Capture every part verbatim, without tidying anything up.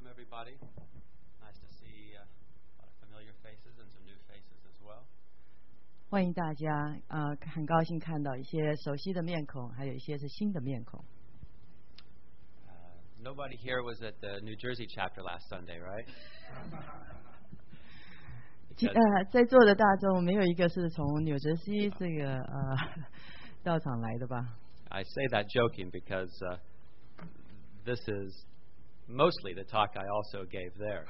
Welcome, everybody. Nice to see uh, a lot of familiar faces and some new faces as well. 欢迎大家，呃，很高兴看到一些熟悉的面孔，还有一些是新的面孔。 Uh, nobody here was at the New Jersey chapter last Sunday, right? 呃，在座的大众没有一个是从纽泽西这个呃道场来的吧 I say that joking because uh, this is mostly the talk I also gave there.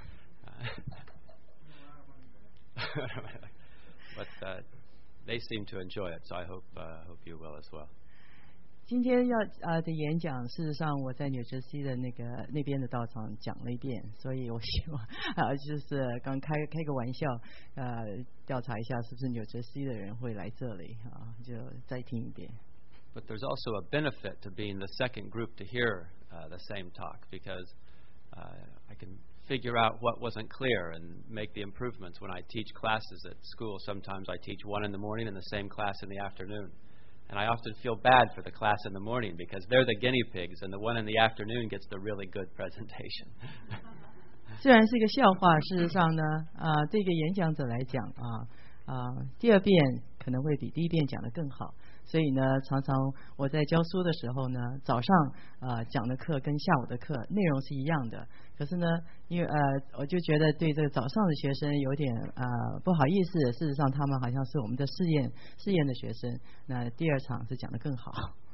But uh, they seem to enjoy it, so I hope uh, hope you will as well. 今天要呃的演讲，事实上我在纽泽西的那个那边的道场讲了一遍，所以我希望啊、呃、就是刚开开个玩笑，呃调查一下是不是纽泽西的人会来这里啊，就再听一遍。 But there's also a benefit to being the second group to hear uh, the same talk because uh, I can figure out what wasn't clear and make the improvements when I teach classes at school. Sometimes I teach one in the morning and the same class in the afternoon. And I often feel bad for the class in the morning because they're the guinea pigs and the one in the afternoon gets the really good presentation. 虽然是一个笑话，事实上呢，啊、呃，对一个演讲者来讲啊，啊、呃，第二遍可能会比第一遍讲得更好。所以呢，常常我在教书的时候呢，早上啊、呃、讲的课跟下午的课内容是一样的。可是呢，因为呃，我就觉得对这个早上的学生有点啊、呃、不好意思。事实上，他们好像是我们的试验试验的学生。那第二场是讲得更好。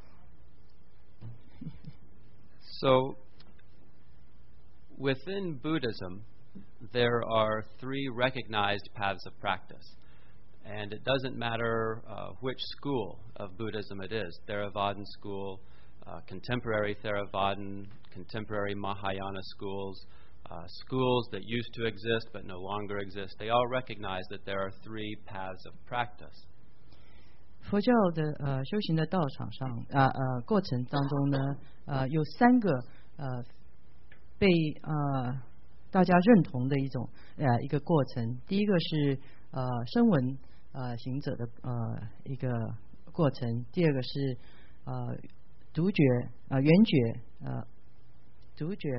So, within Buddhism, there are three recognized paths of practice. And it doesn't matter uh, which school of Buddhism it is, Theravadan school, uh, contemporary Theravadan, contemporary Mahayana schools, uh, schools that used to exist but no longer exist. They all recognize that there are three paths of practice. 佛教的呃修行的道场上啊 呃, 呃过程当中呢，呃有三个呃被呃大家认同的一种呃一个过程。第一个是呃声闻呃行者的呃一个过程，第二个是呃独觉呃圆觉呃独觉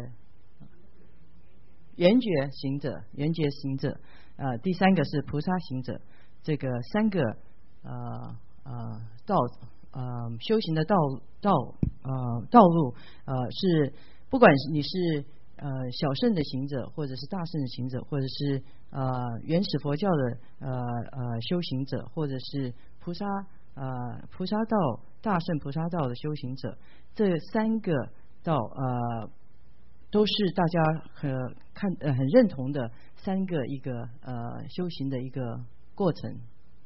圆觉行者圆觉行者呃第三个是菩萨行者。这个三个呃呃道呃修行的道道呃道路呃是不管是你是呃小乘的行者，或者是大乘的行者，或者是呃原始佛教的呃呃修行者，或者是菩萨呃菩萨道大乘菩萨道的修行者，这三个道呃都是大家很看呃很认同的三个一个呃修行的一个过程。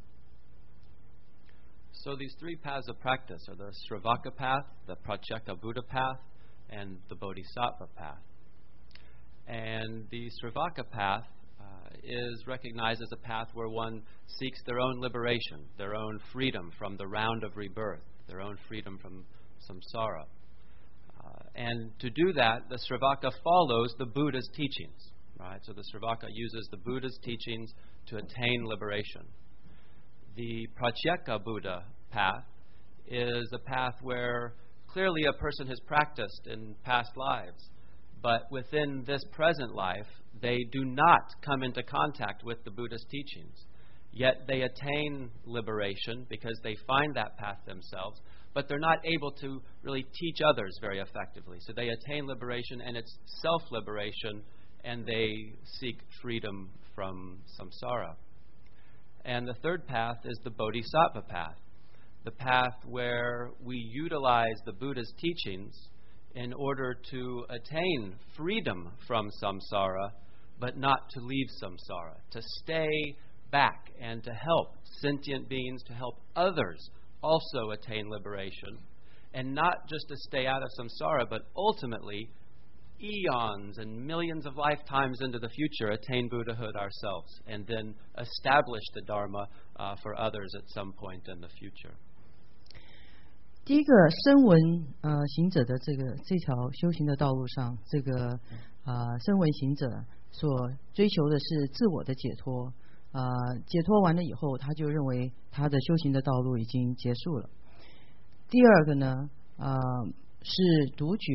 So these three paths of practice are the Sravaka path, the Pratyeka Buddha path, and the Bodhisattva path. And the Sravaka path uh, is recognized as a path where one seeks their own liberation, their own freedom from the round of rebirth, their own freedom from samsara. Uh, and to do that, the Sravaka follows the Buddha's teachings, right? So the Sravaka uses the Buddha's teachings to attain liberation. The Pratyeka Buddha path is a path where clearly a person has practiced in past lives, but within this present life, they do not come into contact with the Buddha's teachings. Yet they attain liberation because they find that path themselves, but they're not able to really teach others very effectively. So they attain liberation, and it's self-liberation, and they seek freedom from samsara. And the third path is the Bodhisattva path, the path where we utilize the Buddha's teachings in order to attain freedom from samsara, but not to leave samsara, to stay back and to help sentient beings, to help others also attain liberation, and not just to stay out of samsara, but ultimately eons and millions of lifetimes into the future attain Buddhahood ourselves, and then establish the Dharma uh, for others at some point in the future. 第一个声闻呃行者的这个这条修行的道路上，这个啊、呃、声闻行者所追求的是自我的解脱，啊、呃、解脱完了以后，他就认为他的修行的道路已经结束了。第二个呢，啊、呃、是独觉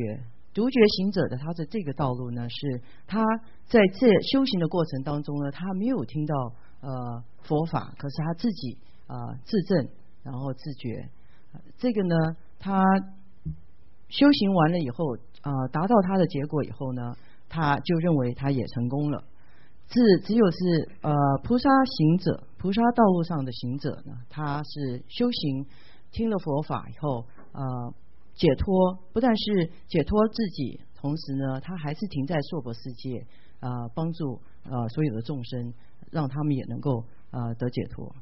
独觉行者的他的这个道路呢，是他在这修行的过程当中呢，他没有听到呃佛法，可是他自己啊、呃、自证，然后自觉。这个呢，他修行完了以后，啊、呃，达到他的结果以后呢，他就认为他也成功了。只只有是呃菩萨行者，菩萨道路上的行者呢，他是修行听了佛法以后，呃解脱，不但是解脱自己，同时呢，他还是停在娑婆世界，啊、呃，帮助呃所有的众生，让他们也能够呃得解脱。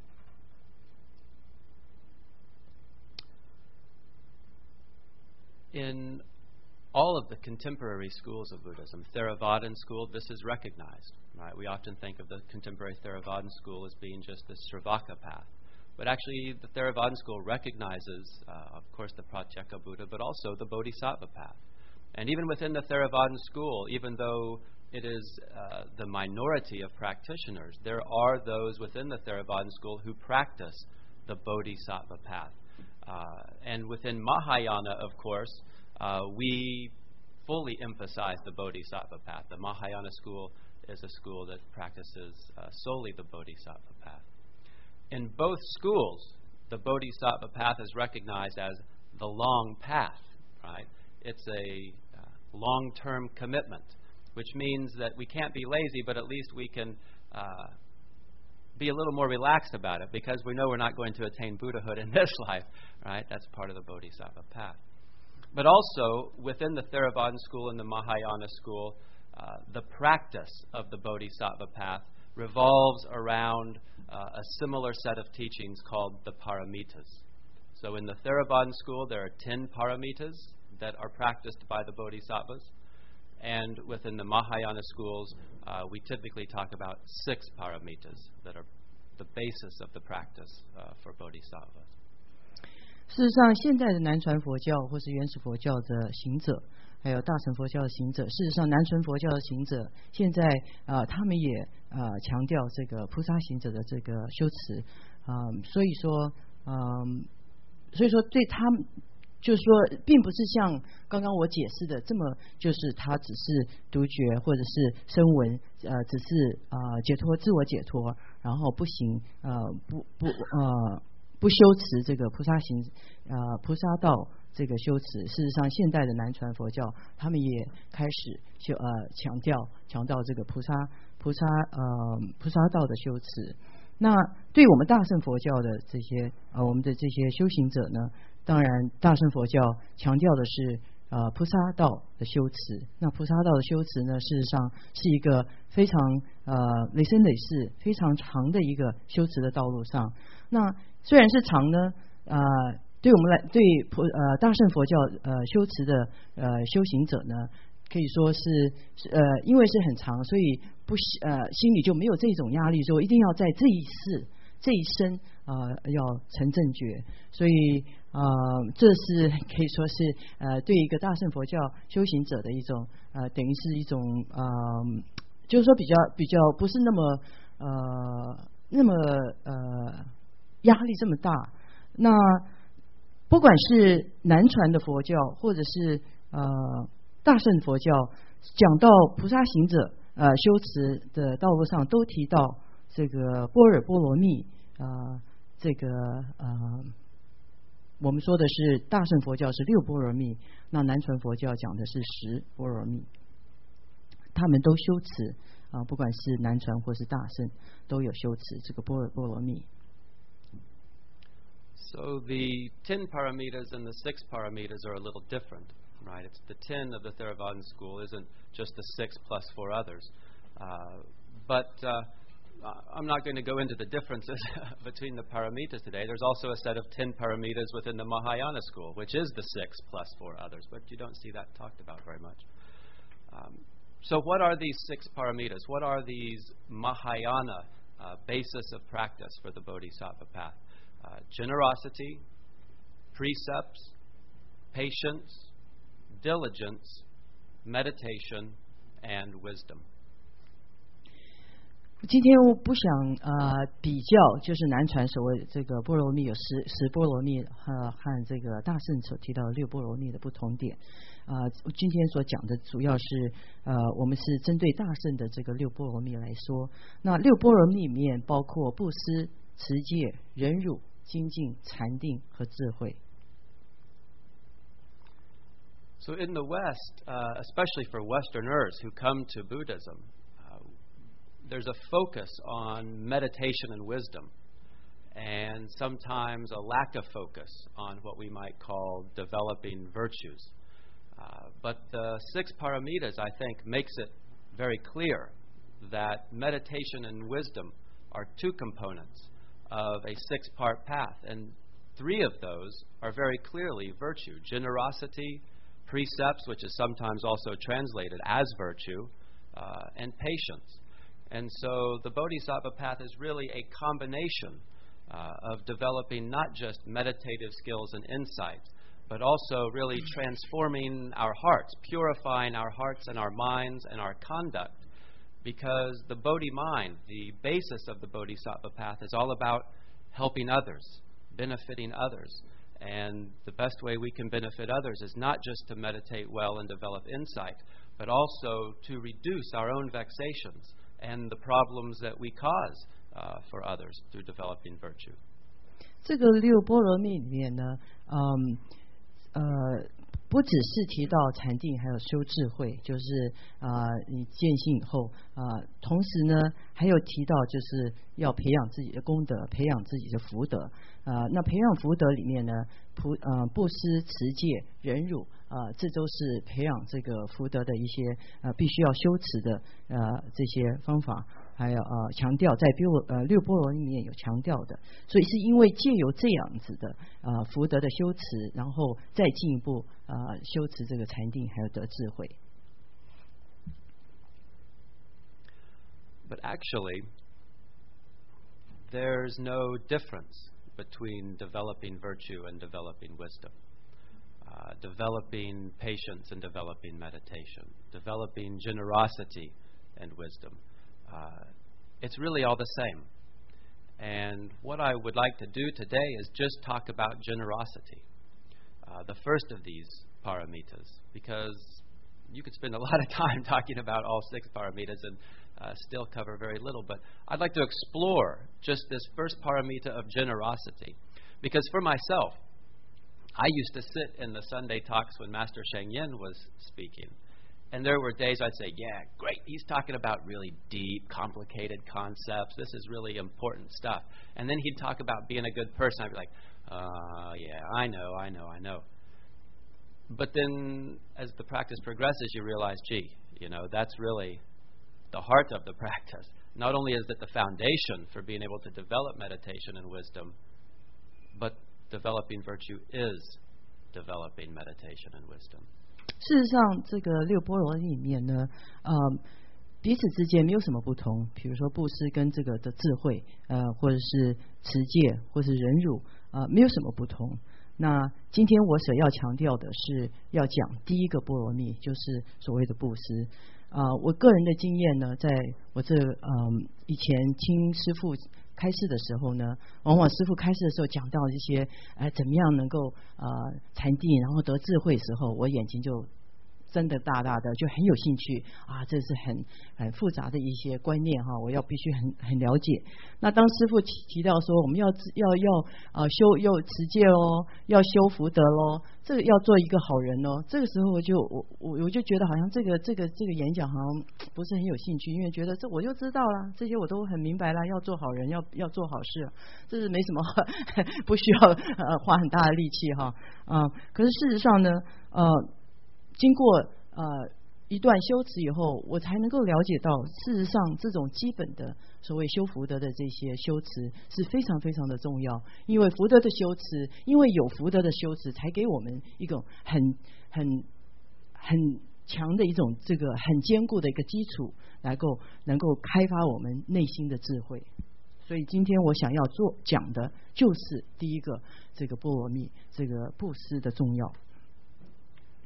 In all of the contemporary schools of Buddhism, Theravadan school, this is recognized. Right? We often think of the contemporary Theravadan school as being just the Sravaka path. But actually, the Theravadan school recognizes, uh, of course, the Pratyeka Buddha, but also the Bodhisattva path. And even within the Theravadan school, even though it is uh, the minority of practitioners, there are those within the Theravadan school who practice the Bodhisattva path. Uh, and within Mahayana, of course, uh, we fully emphasize the Bodhisattva path. The Mahayana school is a school that practices uh, solely the Bodhisattva path. In both schools, the Bodhisattva path is recognized as the long path, right? It's a uh, long-term commitment, which means that we can't be lazy, but at least we can uh, be a little more relaxed about it because we know we're not going to attain Buddhahood in this life, right? That's part of the Bodhisattva path. But also, within the Theravadan school and the Mahayana school, uh, the practice of the Bodhisattva path revolves around uh, a similar set of teachings called the paramitas. So in the Theravadan school, there are ten paramitas that are practiced by the Bodhisattvas. And within the Mahayana schools, uh, we typically talk about six paramitas that are the basis of the practice uh, for Bodhisattvas. 事实上，现在的南传佛教或是原始佛教的行者，还有大乘佛教的行者，事实上南传佛教的行者现在啊、呃，他们也啊、呃、强调这个菩萨行者的这个修持啊、呃，所以说嗯、呃，所以说对他们就是说，并不是像刚刚我解释的这么，就是他只是独觉或者是声闻，呃，只是啊、呃、解脱自我解脱，然后不行呃不不呃。不修持这个菩萨行，呃，菩萨道这个修持。事实上，现代的南传佛教，他们也开始修呃强调强调这个菩萨菩萨呃菩萨道的修持。那对我们大乘佛教的这些呃我们的这些修行者呢，当然大乘佛教强调的是呃菩萨道的修持。那菩萨道的修持呢，事实上是一个非常呃累生累世非常长的一个修持的道路上。那虽然是长呢，呃，对我们来对佛呃大乘佛教呃修持的呃修行者呢，可以说是呃因为是很长，所以不呃心里就没有这种压力，说一定要在这一世这一生呃要成正觉，所以呃这是可以说是呃对一个大乘佛教修行者的一种呃等于是一种呃就是说比较比较不是那么呃那么呃。压力这么大，那不管是南传的佛教，或者是呃大乘佛教，讲到菩萨行者呃修持的道路上，都提到这个般若波罗蜜啊、呃，这个呃我们说的是大乘佛教是六般若蜜，那南传佛教讲的是十般若蜜，他们都修持啊、呃，不管是南传或是大乘，都有修持这个般若波罗蜜。 So the ten paramitas and the six paramitas are a little different, right? It's the ten of the Theravadan school isn't just the six plus four others. Uh, but uh, I'm not going to go into the differences between the paramitas today. There's also a set of ten paramitas within the Mahayana school, which is the six plus four others, but you don't see that talked about very much. Um, so what are these six paramitas? What are these Mahayana uh, basis of practice for the Bodhisattva path? Uh, generosity, precepts, patience, diligence, meditation, and wisdom. 今天我不想呃比较，就是南传所谓这个波罗蜜有十十波罗蜜和和这个大圣所提到的六波罗蜜的不同点。啊、呃，今天所讲的主要是呃，我们是针对大圣的这个六波罗蜜来说。那六波罗蜜里面包括布施、持戒、忍辱、精进、禅定和智慧。 So in the West, uh, especially for Westerners who come to Buddhism, uh, there's a focus on meditation and wisdom, and sometimes a lack of focus on what we might call developing virtues. Uh, but the six paramitas, I think, makes it very clear that meditation and wisdom are two components of a six-part path, and three of those are very clearly virtue: generosity, precepts, which is sometimes also translated as virtue, uh, and patience. And so the Bodhisattva path is really a combination uh, of developing not just meditative skills and insights, but also really transforming our hearts, purifying our hearts and our minds and our conduct. Because the Bodhi mind, the basis of the Bodhisattva path, is all about helping others, benefiting others. And the best way we can benefit others is not just to meditate well and develop insight, but also to reduce our own vexations and the problems that we cause uh, for others through developing virtue. 这个六波罗蜜里面呢，嗯，呃，不只是提到禅定，还有修智慧，就是啊、呃，你见性以后啊、呃，同时呢，还有提到就是要培养自己的功德，培养自己的福德啊、呃。那培养福德里面呢，布呃布施、持戒、忍辱啊、呃，这都是培养这个福德的一些呃必须要修持的呃这些方法。还有呃强调在六呃六波罗里面有强调的，所以是因为借由这样子的呃福德的修持，然后再进一步呃修持这个禅定，还有得智慧。 But actually, there's no difference between developing virtue and developing wisdom. Uh, developing patience and developing meditation, developing generosity and wisdom. Uh, it's really all the same. And what I would like to do today is just talk about generosity, uh, the first of these paramitas, because you could spend a lot of time talking about all six paramitas and uh, still cover very little. But I'd like to explore just this first paramita of generosity, because for myself, I used to sit in the Sunday talks when Master Sheng Yen was speaking. And there were days I'd say, yeah, great, he's talking about really deep, complicated concepts. This is really important stuff. And then he'd talk about being a good person. I'd be like, uh, yeah, I know, I know, I know. But then as the practice progresses, you realize, gee, you know, that's really the heart of the practice. Not only is it the foundation for being able to develop meditation and wisdom, but developing virtue is developing meditation and wisdom. 事实上，这个六波罗蜜里面呢，呃，彼此之间没有什么不同。比如说布施跟这个的智慧，呃，或者是持戒，或是忍辱，呃，没有什么不同。那今天我所要强调的是，要讲第一个波罗蜜，就是所谓的布施。啊、呃，我个人的经验呢，在我这嗯、呃、以前听师父开示的时候呢，往往师父开示的时候讲到一些呃怎么样能够呃禅定然后得智慧的时候，我眼睛就真的大大的就很有兴趣啊，这是很很复杂的一些观念哈，我要必须很很了解。那当师父提提到说我们要要要啊、呃、修要持戒咯，要修福德咯，这个要做一个好人咯，这个时候我就我我我就觉得好像这个这个这个演讲好像不是很有兴趣，因为觉得这我就知道了，这些我都很明白了，要做好人，要要做好事，这是没什么不需要呃花很大的力气哈啊、呃。可是事实上呢，呃。经过呃一段修持以后，我才能够了解到，事实上这种基本的所谓修福德的这些修持是非常非常的重要。因为福德的修持，因为有福德的修持，才给我们一种很很很强的一种这个很坚固的一个基础，能够能够开发我们内心的智慧。所以今天我想要做讲的就是第一个这个波罗蜜，这个布施的重要。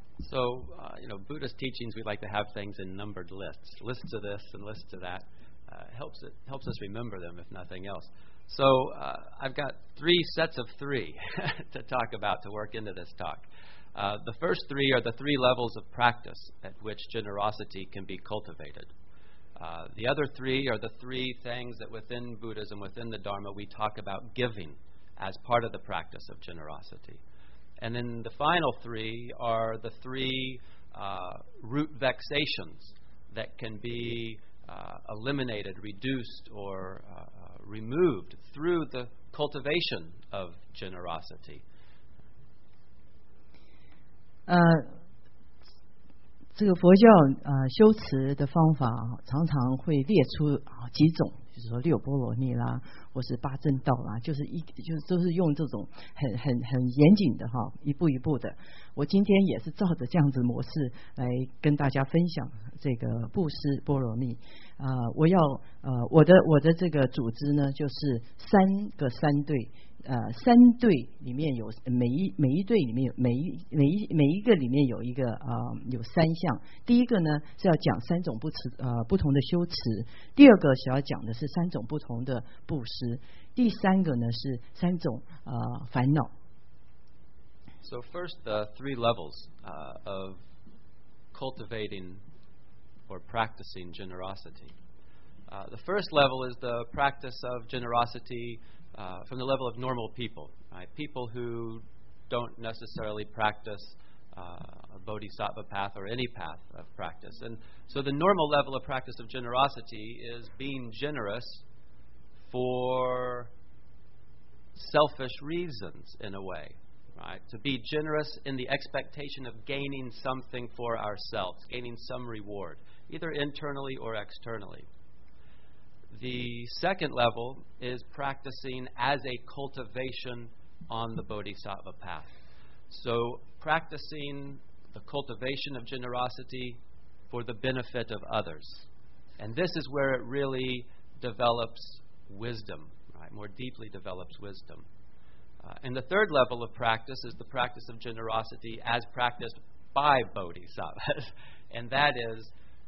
So, uh, you know, Buddhist teachings, we like to have things in numbered lists, lists of this and lists of that. uh, helps it helps us remember them, if nothing else. So uh, I've got three sets of three to talk about to work into this talk. Uh, the first three are the three levels of practice at which generosity can be cultivated. Uh, the other three are the three things that within Buddhism, within the Dharma, we talk about giving as part of the practice of generosity. And then the final three are the three uh, root vexations that can be uh, eliminated, reduced, or uh, removed through the cultivation of generosity. 呃，这个佛教呃修持的方法常常会列出啊几种，就是说六波罗蜜啦，或是八正道啦，就是一就是都是用这种很很很严谨的哈，一步一步的。我今天也是照着这样子模式来跟大家分享这个布施波罗蜜啊、呃，我要呃我的我的这个组织呢，就是三个三对。呃，三队里面有每一每一队里面有每一每一每一个里面有一个呃有三项。第一个呢是要讲三种不持呃不同的修持，第二个想要讲的是三种不同的布施，第三个呢是三种呃烦恼。 So first, the three levels uh, of cultivating or practicing generosity. Uh, the first level is the practice of generosity. Uh, from the level of normal people, right? People who don't necessarily practice uh, a bodhisattva path or any path of practice. And so the normal level of practice of generosity is being generous for selfish reasons, in a way, right? To be generous in the expectation of gaining something for ourselves, gaining some reward, either internally or externally. The second level is practicing as a cultivation on the bodhisattva path. So practicing the cultivation of generosity for the benefit of others. And this is where it really develops wisdom, right? More deeply develops wisdom. Uh, and the third level of practice is the practice of generosity as practiced by bodhisattvas. And that is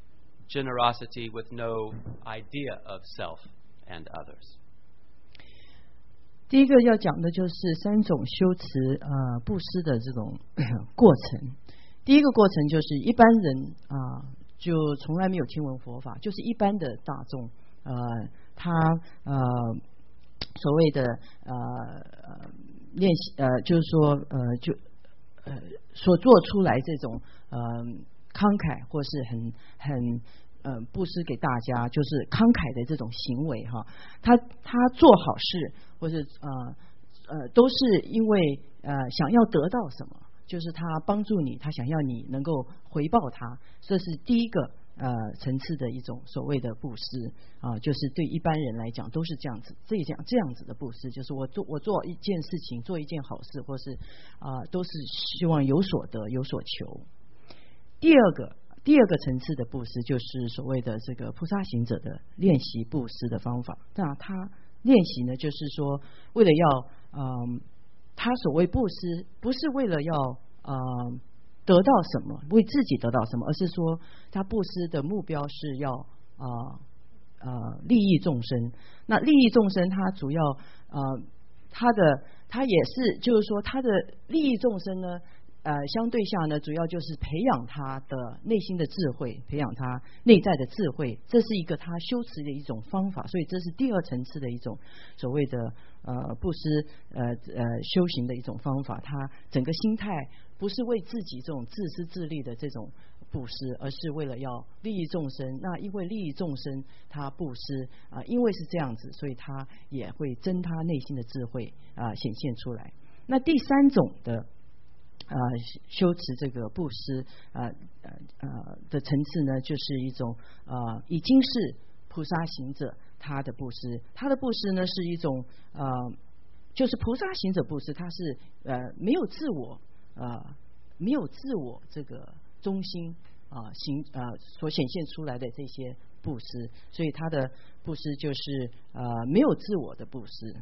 generosity with no idea of self and others. 第一个要讲的就是三种修持呃布施的这种过程。第一个过程就是一般人啊、呃、就从来没有听闻佛法，就是一般的大众呃他呃所谓的呃练习呃就是说呃就呃所做出来这种呃慷慨或是很很呃布施给大家，就是慷慨的这种行为哈，他他做好事或是呃呃都是因为呃想要得到什么，就是他帮助你，他想要你能够回报他，这是第一个呃层次的一种所谓的布施啊、呃，就是对一般人来讲都是这样子，这样这样子的布施，就是我做我做一件事情，做一件好事，或是啊、呃、都是希望有所得有所求。第二个第二个层次的布施就是所谓的这个菩萨行者的练习布施的方法。那他练习呢，就是说为了要嗯，他所谓布施不是为了要嗯得到什么，为自己得到什么，而是说他布施的目标是要啊 呃, 呃利益众生。那利益众生，他主要呃他的他也是就是说他的利益众生呢。呃，相对下呢，主要就是培养他的内心的智慧，培养他内在的智慧，这是一个他修持的一种方法，所以这是第二层次的一种所谓的呃布施呃呃修行的一种方法。他整个心态不是为自己这种自私自利的这种布施，而是为了要利益众生。那因为利益众生，他布施啊、呃，因为是这样子，所以他也会增他内心的智慧啊、呃、显现出来。那第三种的。呃，修持这个布施呃呃呃的层次呢，就是一种呃已经是菩萨行者他的布施，他的布施呢是一种呃就是菩萨行者布施，他是呃没有自我呃没有自我这个中心啊、呃、行呃所显现出来的这些布施，所以他的布施就是呃没有自我的布施。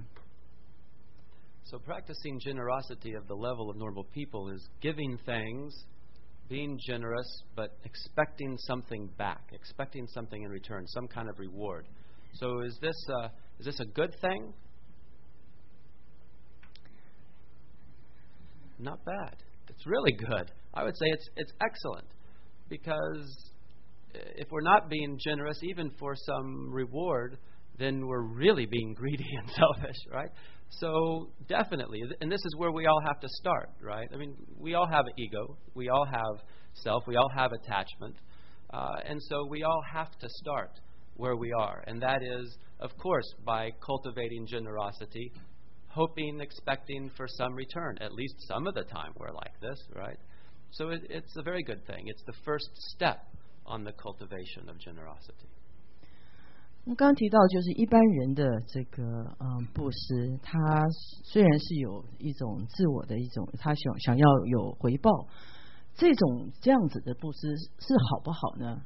So practicing generosity of the level of normal people is giving things, being generous, but expecting something back, expecting something in return, some kind of reward. So is this uh, is this a good thing? Not bad. It's really good. I would say it's it's excellent, because if we're not being generous, even for some reward, then we're really being greedy and selfish, right? So definitely, and this is where we all have to start, right? I mean, we all have an ego, we all have self, we all have attachment, uh, and so we all have to start where we are, and that is, of course, by cultivating generosity, hoping, expecting for some return. At least some of the time we're like this, right? So it, it's a very good thing. It's the first step on the cultivation of generosity. 我们刚刚提到，就是一般人的这个嗯布施，他虽然是有一种自我的一种，他想想要有回报，这种这样子的布施是好不好呢？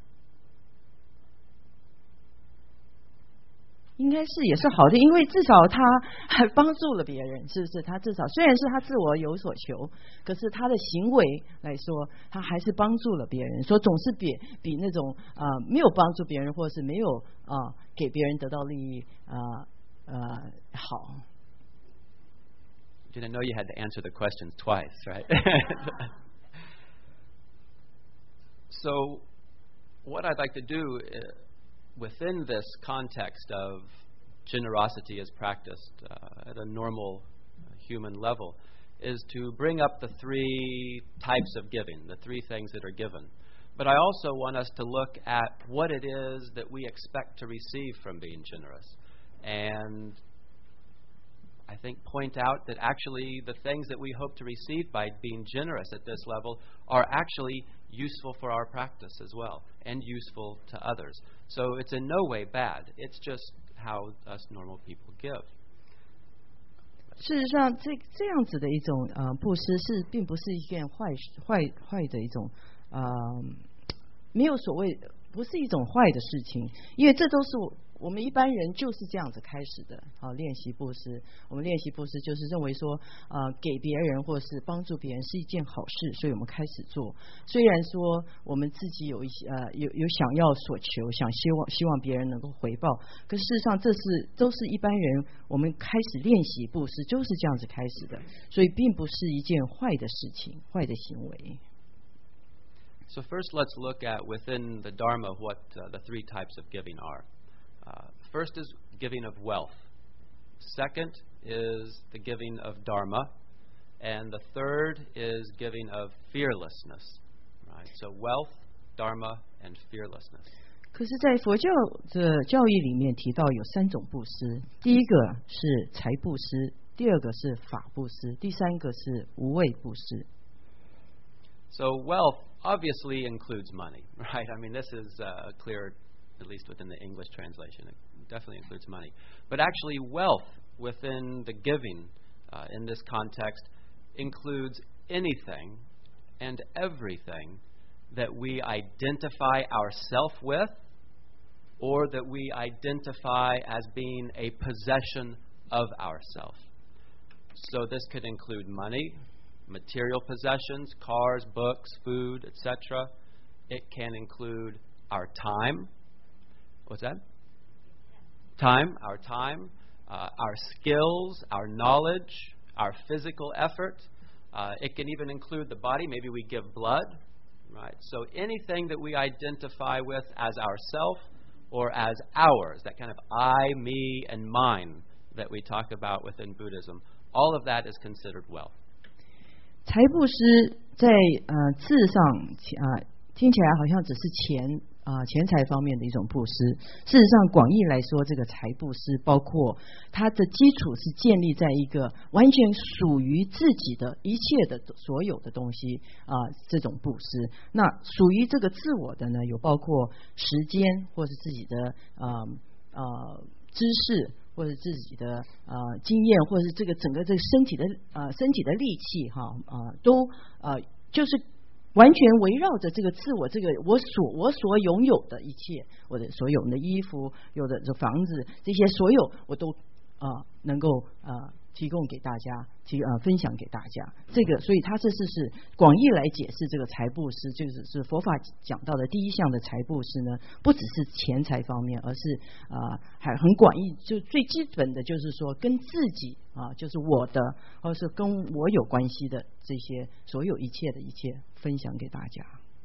应该是也是好的，因为至少他还帮助了别人，是不是？他至少虽然是他自我有所求，可是他的行为来说，他还是帮助了别人。说总是比比那种啊、呃、没有帮助别人，或者是没有啊、呃、给别人得到利益啊 呃, 呃好。 Didn't know you had to answer the questions twice, right? So, what I'd like to do is, within this context of generosity as practiced uh, at a normal human level, is to bring up the three types of giving, the three things that are given. But I also want us to look at what it is that we expect to receive from being generous. And I think point out that actually the things that we hope to receive by being generous at this level are actually useful for our practice as well, and useful to others. So it's in no way bad. It's just how us normal people give. 事实上，这这样子的一种呃布施是并不是一件坏坏坏的一种呃没有所谓，不是一种坏的事情，因为这都是我。我们一般人就是这样子开始的，好、啊、练习布施。我们练习布施就是认为说，呃，给别人或是帮助别人是一件好事，所以我们开始做。虽然说我们自己有一些呃有有想要所求，想希望希望别人能够回报，可事实上这是都是一般人我们开始练习布施就是这样子开始的，所以并不是一件坏的事情，坏的行为。 So first, let's look at within the Dharma what uh, the three types of giving are. Uh, first is giving of wealth. Second is the giving of dharma. And the third is giving of fearlessness. Right? So wealth, dharma, and fearlessness. 可是，在佛教的教义里面提到有三种布施，第一个是财布施，第二个是法布施，第三个是无畏布施。 So wealth obviously includes money, right? I mean, this is uh, clear. At least within the English translation, it definitely includes money. But actually, wealth within the giving uh, in this context includes anything and everything that we identify ourselves with, or that we identify as being a possession of ourselves. So this could include money, material possessions, cars, books, food, et cetera. It can include our time. What's that? Time, our time, uh, our skills, our knowledge, our physical effort. Uh, it can even include the body. Maybe we give blood, right? So anything that we identify with as ourself or as ours, that kind of I, me, and mine that we talk about within Buddhism, all of that is considered wealth. 财布施在呃字上啊、呃、听起来好像只是钱。啊，钱财方面的一种布施，事实上广义来说，这个财布施包括它的基础是建立在一个完全属于自己的一切的所有的东西啊，这种布施。那属于这个自我的呢，有包括时间，或是自己的啊啊知识，或者自己的啊经验，或者是这个整个这个身体的啊身体的力气哈啊都啊就是。完全围绕着这个自我，这个我所我所拥有的一切，我的所有的衣服，有的这房子，这些所有我都啊、呃、能够啊、呃、 提供给大家，提呃分享给大家。这个，所以他这次是广义来解释这个财布施，就是是佛法讲到的第一项的财布施呢，不只是钱财方面，而是啊、呃、还很广义，就最基本的就是说跟自己啊、呃，就是我的，或是跟我有关系的这些所有一切的一切分享给大家。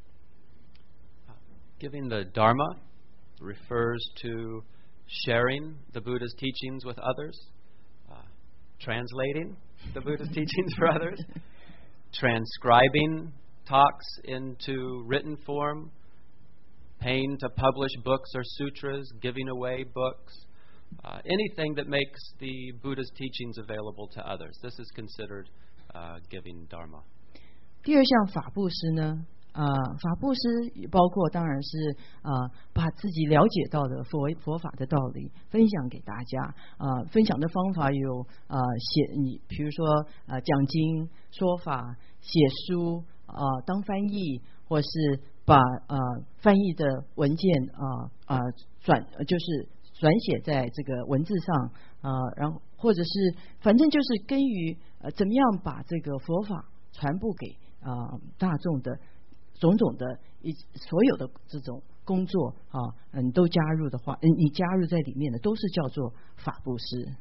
Giving the Dharma refers to sharing the Buddha's teachings with others, uh, translating the Buddha's teachings for others, transcribing talks into written form, paying to publish books or sutras, giving away books, uh, anything that makes the Buddha's teachings available to others. This is considered uh, giving Dharma. 第二项法布施呢？啊、呃，法布施包括当然是啊、呃，把自己了解到的佛佛法的道理分享给大家。啊、呃，分享的方法有啊、呃，写你比如说啊、呃，讲经说法、写书啊、呃，当翻译，或是把啊、呃、翻译的文件啊啊、呃、转就是转写在这个文字上啊、呃，然后或者是反正就是根于呃怎么样把这个佛法传播给啊、呃、大众的。种种的一所有的这种工作啊，嗯，都加入的话，嗯，你加入在里面的都是叫做法布施。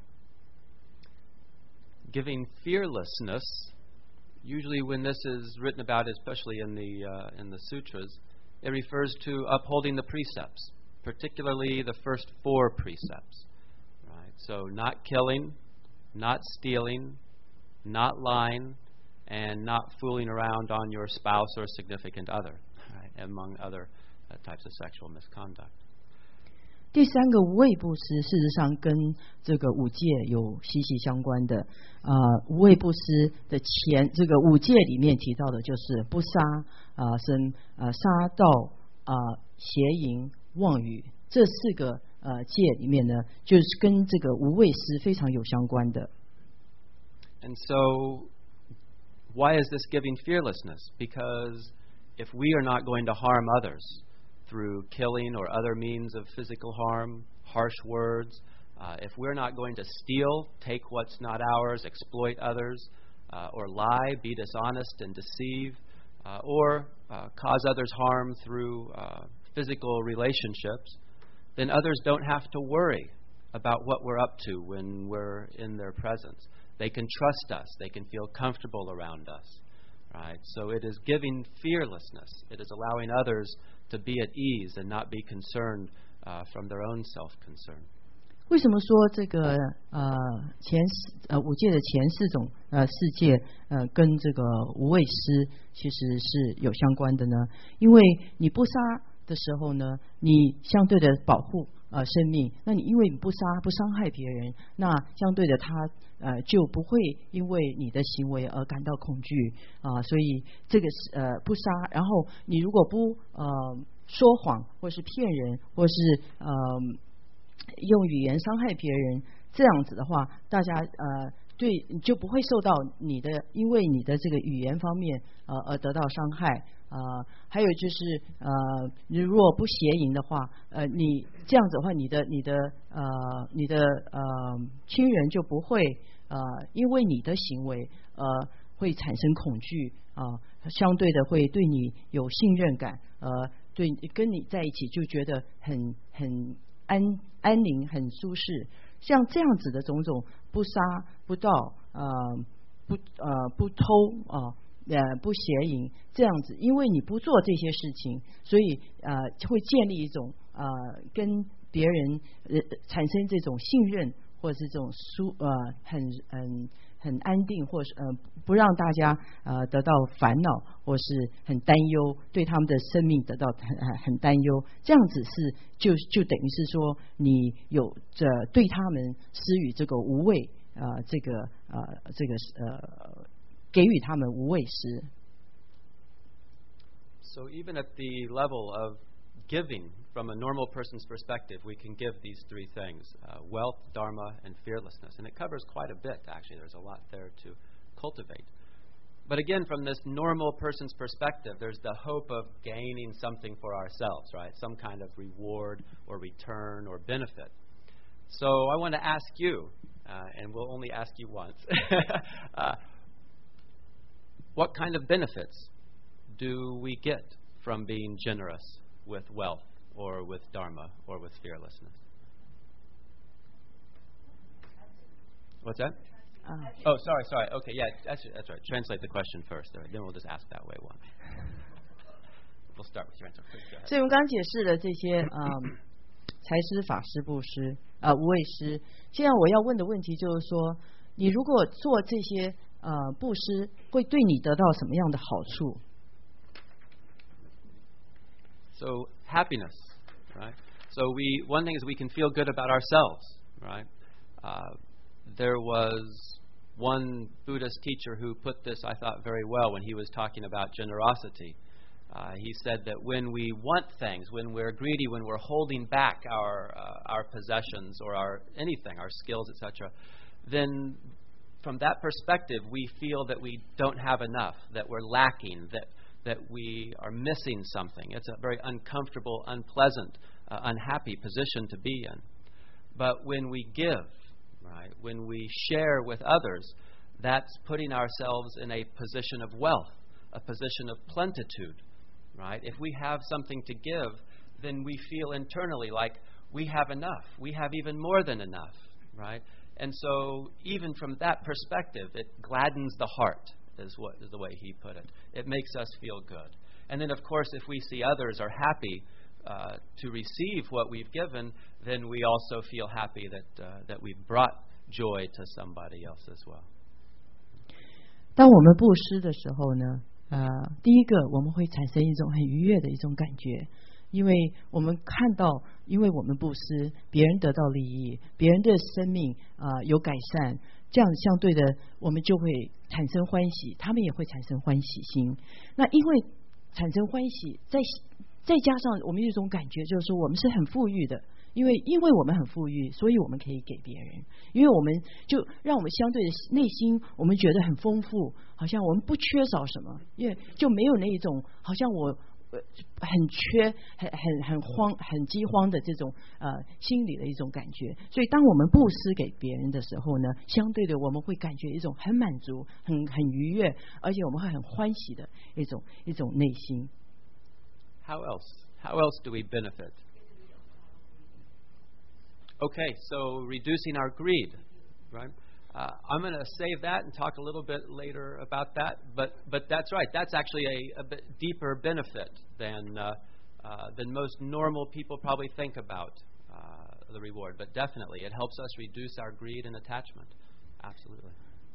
Giving fearlessness, usually when this is written about, especially in the uh, in the sutras, it refers to upholding the precepts, particularly the first four precepts. Right. So, not killing, not stealing, not lying. And not fooling around on your spouse or significant other, right, among other uh, types of sexual misconduct. 第三个无畏布施，事实上跟这个五戒有息息相关的。啊、呃，无畏布施的前这个五戒里面提到的就是不杀啊、生啊、杀盗啊、邪淫、妄语这四个呃戒里面呢，就是跟这个无畏施非常有相关的。 And so. Why is this giving fearlessness? Because if we are not going to harm others through killing or other means of physical harm, harsh words, uh, if we're not going to steal, take what's not ours, exploit others, uh, or lie, be dishonest and deceive, uh, or uh, cause others harm through uh, physical relationships, then others don't have to worry about what we're up to when we're in their presence. They can trust us. They can feel comfortable around us, right? So it is giving fearlessness. It is allowing others to be at ease and not be concerned uh, from their own self-concern. 为什么说这个呃前四呃五戒的前四种呃四戒呃跟这个无畏施其实是有相关的呢？因为你不杀的时候呢，你相对的保护呃生命，那你因为你不杀不伤害别人，那相对的他呃就不会因为你的行为而感到恐惧啊、呃，所以这个是呃不杀，然后你如果不呃说谎或是骗人或是呃用语言伤害别人，这样子的话，大家呃对你就不会受到你的因为你的这个语言方面呃而得到伤害。呃，还有就是呃，你如果不邪淫的话，呃，你这样子的话，你的你的呃你的呃亲人就不会呃因为你的行为呃会产生恐惧啊、呃，相对的会对你有信任感，呃，对跟你在一起就觉得很很安安宁很舒适。像这样子的种种不杀不盗呃不呃不偷啊。呃呃，不邪淫这样子，因为你不做这些事情，所以呃会建立一种呃跟别人呃产生这种信任，或者是这种舒呃很很很安定，或是呃不让大家呃得到烦恼，或是很担忧，对他们的生命得到很很担忧，这样子是就就等于是说你有着对他们施予这个无畏呃这个呃这个呃。给予他们无畏施。 So even at the level of giving, from a normal person's perspective, we can give these three things, uh, wealth, dharma, and fearlessness. And it covers quite a bit, actually. There's a lot there to cultivate. But again, from this normal person's perspective, there's the hope of gaining something for ourselves, right? Some kind of reward or return or benefit. So I want to ask you, uh, and we'll only ask you once. uh, what kind of benefits do we get from being generous with wealth or with dharma or with fearlessness? What's that? Uh, oh, sorry, sorry. Okay, yeah, that's, that's right. Translate the question first, right? Then we'll just ask that way once. We'll start with your answer. Please go ahead. 所以我们刚刚解释了这些嗯，财施、法施、布施啊、无畏施。现在我要问的问题就是说，你如果做这些呃布施，会对你得到什么样的好处？ So happiness, right? So we one thing is we can feel good about ourselves, right? Uh, there was one Buddhist teacher who put this, I thought, very well when he was talking about generosity. Uh, he said that when we want things, when we're greedy, when we're holding back our uh, our possessions or our anything, our skills, et cetera, then from that perspective, we feel that we don't have enough, that we're lacking, that that we are missing something. It's a very uncomfortable, unpleasant, uh, unhappy position to be in. But when we give, right, when we share with others, that's putting ourselves in a position of wealth, a position of plenitude, right? If we have something to give, then we feel internally like we have enough. We have even more than enough, right? And so even from that perspective, it gladdens the heart. Is what is the way he put it. It makes us feel good. And then, of course, if we see others are happy uh, to receive what we've given, then we also feel happy that uh, that we've brought joy to somebody else as well. 当我们布施的时候呢，呃，第一个我们会产生一种很愉悦的一种感觉，因为我们看到，因为我们布施，别人得到利益，别人的生命啊、呃、有改善。这样相对的，我们就会产生欢喜，他们也会产生欢喜心。那因为产生欢喜，再再加上我们有一种感觉，就是说我们是很富裕的，因为因为我们很富裕，所以我们可以给别人，因为我们就让我们相对的内心，我们觉得很丰富，好像我们不缺少什么，因为就没有那一种好像我。很缺、很很很慌、很饥荒的这种呃心理的一种感觉，所以当我们布施给别人的时候呢，相对的我们会感觉一种很满足、很很愉悦，而且我们会很欢喜的一种一种内心。 How else? How else do we benefit? Okay, so reducing our greed, right? Uh, I'm going to save that and talk a little bit later about that, but but that's right. That's actually a, a bit deeper benefit than uh, uh, than most normal people probably think about uh, the reward. But definitely, it helps us reduce our greed and attachment. Absolutely.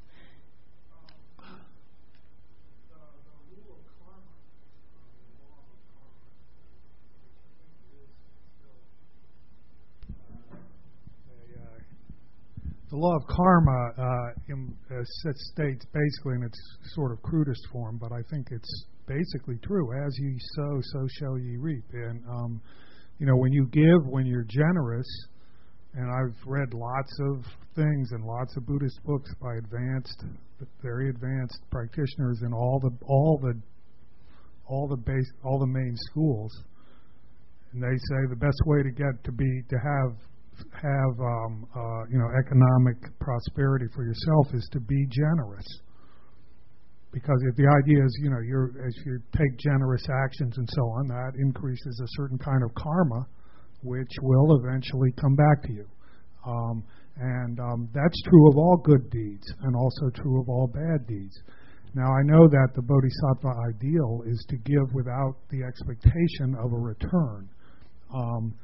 The law of karma uh, in, uh, states basically in its sort of crudest form, but I think it's basically true. As you sow, so shall ye reap. And, um, you know, when you give, when you're generous, and I've read lots of things and lots of Buddhist books by advanced, very advanced practitioners in all the all the all the base all the main schools, and they say the best way to get to be to have have um, uh, you know economic prosperity for yourself is to be generous, because if the idea is you know you're as you take generous actions and so on, that increases a certain kind of karma, which will eventually come back to you, um, and um, that's true of all good deeds and also true of all bad deeds. Now I know that the Bodhisattva ideal is to give without the expectation of a return. Um,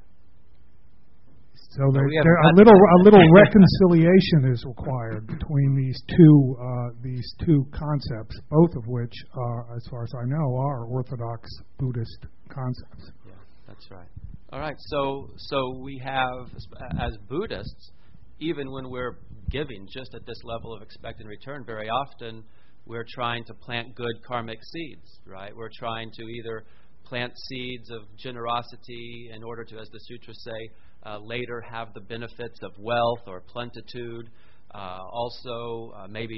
So there, there, a little a little reconciliation is required between these two uh, these two concepts, both of which, uh, as far as I know, are Orthodox Buddhist concepts. Yeah, that's right. All right, so so we have, as Buddhists, even when we're giving just at this level of expected return, very often we're trying to plant good karmic seeds, right? We're trying to either plant seeds of generosity in order to, as the sutras say, Uh, later have the benefits of wealth or plenitude. Uh, also, uh, maybe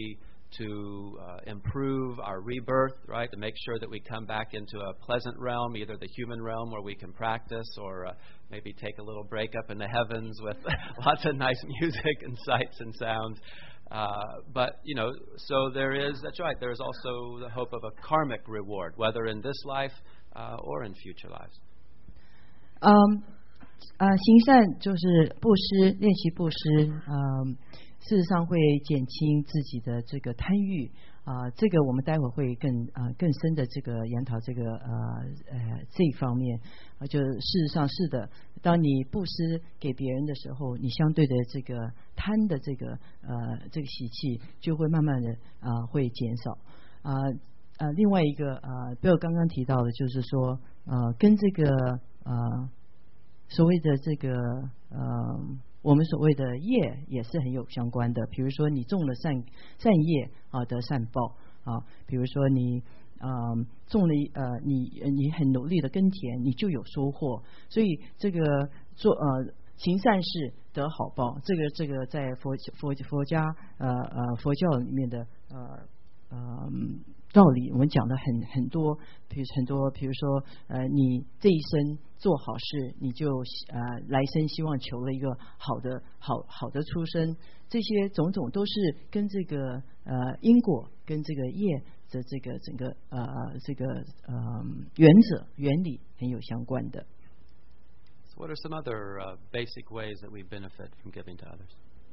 to uh, improve our rebirth, right? To make sure that we come back into a pleasant realm, either the human realm where we can practice, or uh, maybe take a little break up in the heavens with lots of nice music and sights and sounds. Uh, but, you know, so there is, that's right, there is also the hope of a karmic reward, whether in this life uh, or in future lives. Um, 啊，行善就是布施，练习布施，嗯，事实上会减轻自己的这个贪欲啊。这个我们待会会更啊更深的这个研讨这个呃呃这一方面啊，就事实上是的，当你布施给别人的时候，你相对的这个贪的这个呃这个习气就会慢慢的啊会减少啊啊。另外一个啊，Bill刚刚提到的就是说呃跟这个呃。所谓的这个呃，我们所谓的业也是很有相关的。比如说你种了善善业啊，得善报啊；比如说你啊、呃、种了呃你你很努力的耕田，你就有收获。所以这个做呃行善事得好报，这个这个在佛佛佛家呃呃佛教里面的呃呃。道理我们讲的很很多，比如很多，比如说，呃，你这一生做好事，你就呃来生希望求了一个好的好好的出生，这些种种都是跟这个呃因果跟这个业的这个整个呃这个呃原则原理很有相关的。 So what are some other uh, basic ways that we benefit from giving to others?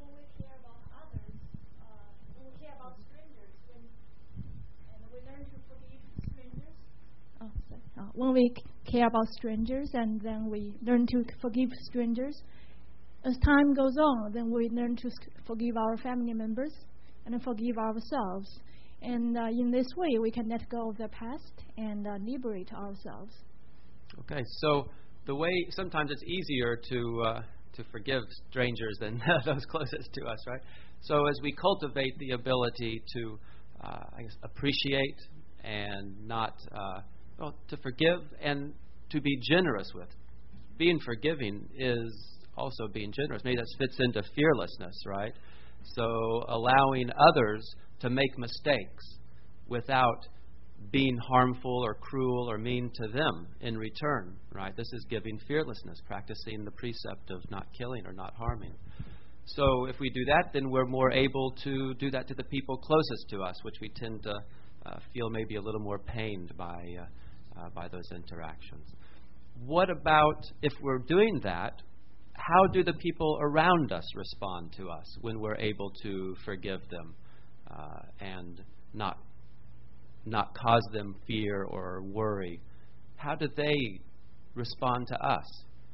Uh, when we care about strangers and then we learn to forgive strangers, as time goes on, then we learn to forgive our family members and forgive ourselves. And uh, in this way, we can let go of the past and uh, liberate ourselves. Okay, so the way sometimes it's easier to uh, to forgive strangers than those closest to us, right? So as we cultivate the ability to, uh, I guess, appreciate and not. Uh, Well, to forgive and to be generous with. Being forgiving is also being generous. Maybe that fits into fearlessness, right? So allowing others to make mistakes without being harmful or cruel or mean to them in return, right? This is giving fearlessness, practicing the precept of not killing or not harming. So if we do that, then we're more able to do that to the people closest to us, which we tend to uh, feel maybe a little more pained by uh, uh, by those interactions. What about if we're doing that? How do the people around us respond to us when we're able to forgive them uh, and not not cause them fear or worry? How do they respond to us?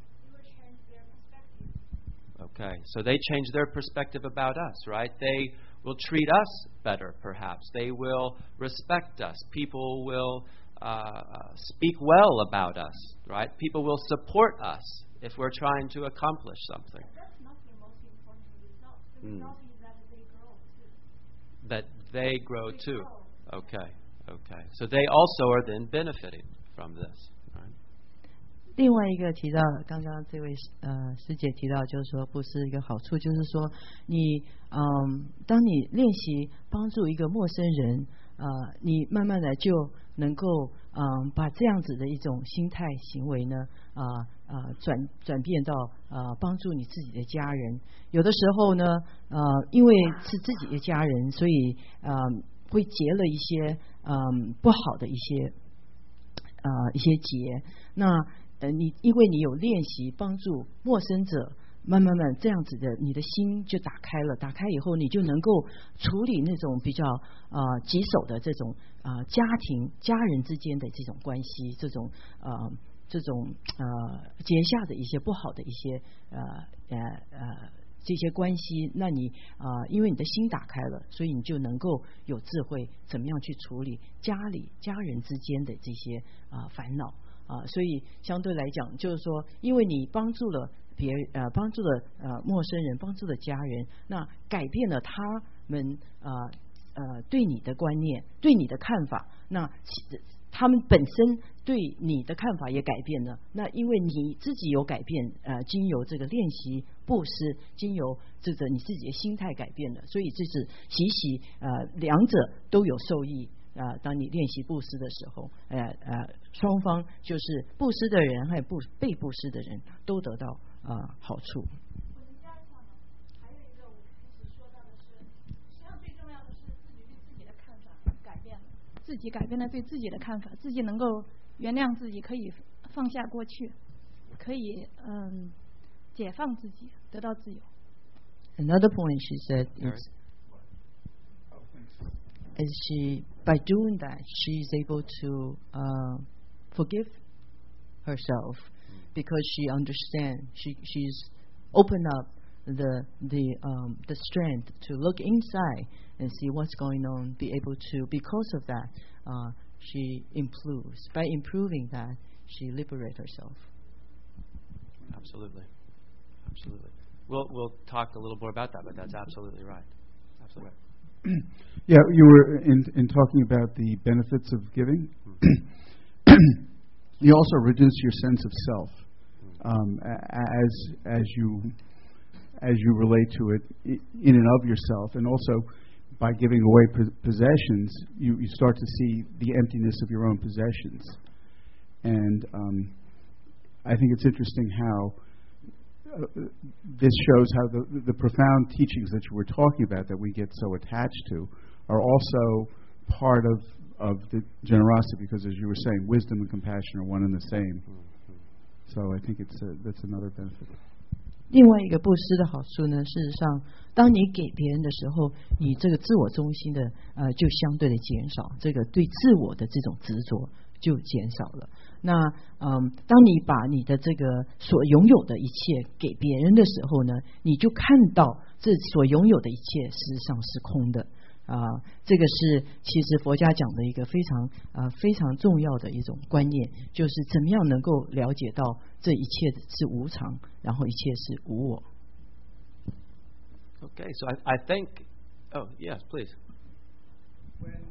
Okay, so they change their perspective about us, right? They will treat us better, perhaps. They will respect us. People will uh, speak well about us, right? People will support us if we're trying to accomplish something. That's not the most important result. The Mm. result is that they grow too. That they grow They too. grow. Okay, okay. So they also are then benefiting from this, right? 另外一个提到，刚刚这位呃师姐提到，就是说布施一个好处，就是说你嗯，当你练习帮助一个陌生人，呃，你慢慢的就能够嗯把这样子的一种心态行为呢，啊、呃、啊、呃、转转变到呃帮助你自己的家人。有的时候呢，呃，因为是自己的家人，所以呃会结了一些嗯不好的一些呃一些结。那呃，你因为你有练习帮助陌生者，慢慢慢这样子的，你的心就打开了。打开以后，你就能够处理那种比较呃棘手的这种呃家庭家人之间的这种关系，这种呃这种呃结下的一些不好的一些呃呃呃这些关系。那你啊、呃，因为你的心打开了，所以你就能够有智慧，怎么样去处理家里家人之间的这些啊、呃、烦恼。啊，所以相对来讲，就是说，因为你帮助了别人，呃，帮助了呃陌生人，帮助了家人，那改变了他们呃呃对你的观念，对你的看法，那他们本身对你的看法也改变了。那因为你自己有改变，呃，经由这个练习布施，经由这个你自己的心态改变了，所以这是习习呃两者都有受益。啊、呃，当你练习布施的时候，呃呃，双方就是布施的人还有布被布施的人都得到啊、呃、好处。 我们加一下呢，还有一个我开始说到的是，实际上最重要的是自己对自己的看法改变了，自己改变了对自己的看法，自己能够原谅自己，可以放下过去，可以嗯解放自己，得到自由。 Another point she said is, is she by doing that she is able to uh, forgive herself because she understands she she's opened up the the um, the strength to look inside and see what's going on. Be able to because of that uh, she improves. By improving that, she liberates herself. Absolutely, absolutely. We'll we'll talk a little more about that, but that's absolutely right. Absolutely right. Yeah, you were in in talking about the benefits of giving. You also reduce your sense of self um, as as you as you relate to it in and of yourself, and also by giving away possessions, you, you start to see the emptiness of your own possessions. And um, I think it's interesting how uh, this shows how the, the profound teachings that you were talking about that we get so attached to are also part of, of the generosity, because as you were saying, wisdom and compassion are one and the same. So I think it's a, that's another benefit. 另外一个布施的好处呢，事实上，当你给别人的时候，你这个自我中心的呃就相对的减少，这个对自我的这种执着就减少了。那嗯，当你把你的这个所拥有的一切给别人的时候呢，你就看到这所拥有的一切事实上是空的。啊、呃，这个是其实佛家讲的一个非常啊、呃、非常重要的一种观念，就是怎么样能够了解到这一切是无常，然后一切是无我。 Okay, so I, I think. Oh yes, please. When,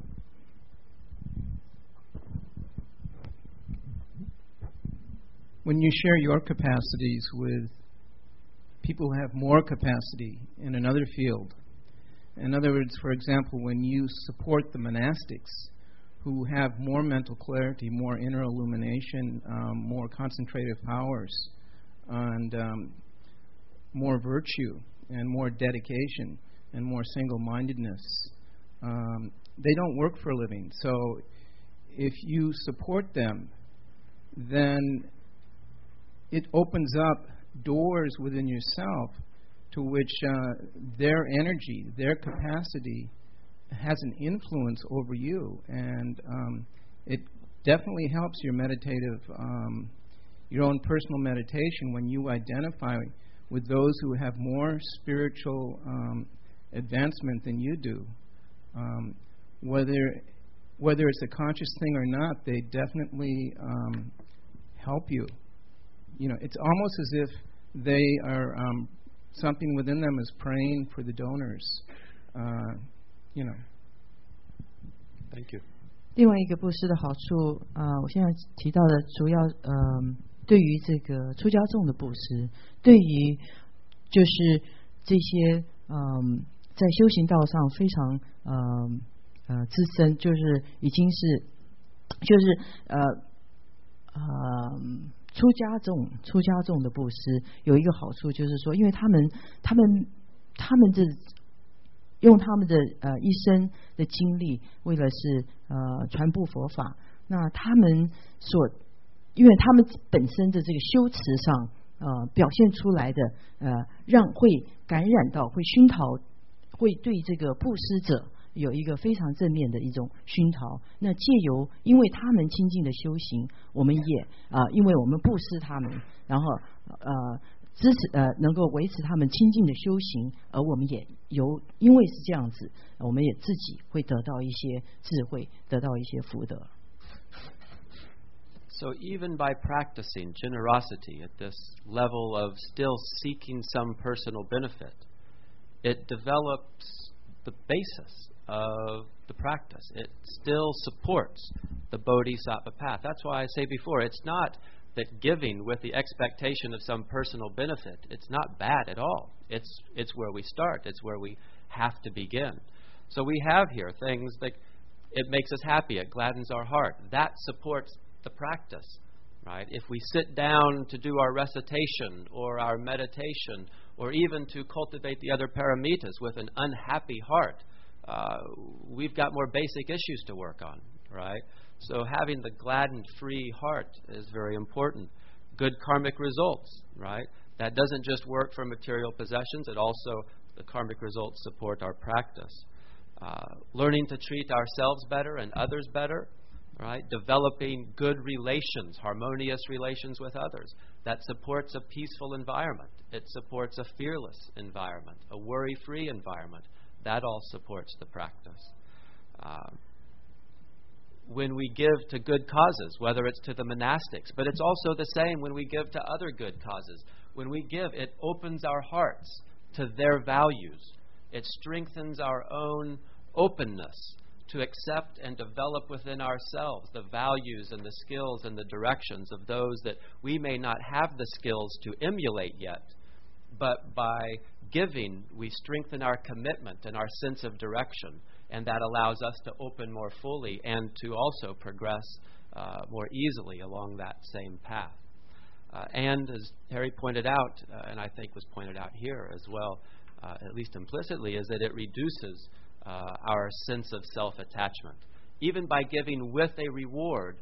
when you share your capacities with people who have more capacity in another field. In other words, for example, when you support the monastics who have more mental clarity, more inner illumination, um, more concentrative powers, and um, more virtue, and more dedication, and more single-mindedness, um, they don't work for a living. So if you support them, then it opens up doors within yourself to which uh, their energy, their capacity has an influence over you. And um, it definitely helps your meditative, um, your own personal meditation when you identify with those who have more spiritual um, advancement than you do. Um, whether, whether it's a conscious thing or not, they definitely um, help you. You know, it's almost as if they are... Um, something within them is praying for the donors, uh, you know. Thank you. 另外一个布施的好处啊、呃，我现在提到的主要嗯、呃，对于这个出家众的布施，对于就是这些嗯、呃，在修行道上非常呃呃资深，就是已经是就是呃呃。出家众出家众的布施有一个好处，就是说，因为他们他们他们这用他们的呃一生的精力，为了是呃传播佛法，那他们所因为他们本身的这个修持上呃表现出来的呃，让会感染到，会熏陶，会对这个布施者有一个非常正面的一种熏陶。那借由因为他们亲近的修行，我们也啊、呃，因为我们布施他们，然后呃支持呃能够维持他们亲近的修行，而我们也由因为是这样子，我们也自己会得到一些智慧，得到一些福德。 So even by practicing generosity at this level of still seeking some personal benefit, it develops the basis of the practice. It still supports the bodhisattva path. That's why I say before, it's not that giving with the expectation of some personal benefit, it's not bad at all. It's it's where we start. It's where we have to begin. So we have here things that it makes us happy. It gladdens our heart. That supports the practice, right? If we sit down to do our recitation or our meditation or even to cultivate the other paramitas with an unhappy heart, uh, we've got more basic issues to work on, right? So having the gladdened, free heart is very important. Good karmic results, right? That doesn't just work for material possessions. It also, the karmic results support our practice. Uh, learning to treat ourselves better and others better, right? Developing good relations, harmonious relations with others. That supports a peaceful environment. It supports a fearless environment, a worry-free environment. That all supports the practice. Uh, when we give to good causes, whether it's to the monastics, but it's also the same when we give to other good causes. When we give, it opens our hearts to their values. It strengthens our own openness to accept and develop within ourselves the values and the skills and the directions of those that we may not have the skills to emulate yet. But by giving, we strengthen our commitment and our sense of direction. And that allows us to open more fully and to also progress uh, more easily along that same path. Uh, and as Harry pointed out, uh, and I think was pointed out here as well, uh, at least implicitly, is that it reduces uh, our sense of self-attachment. Even by giving with a reward,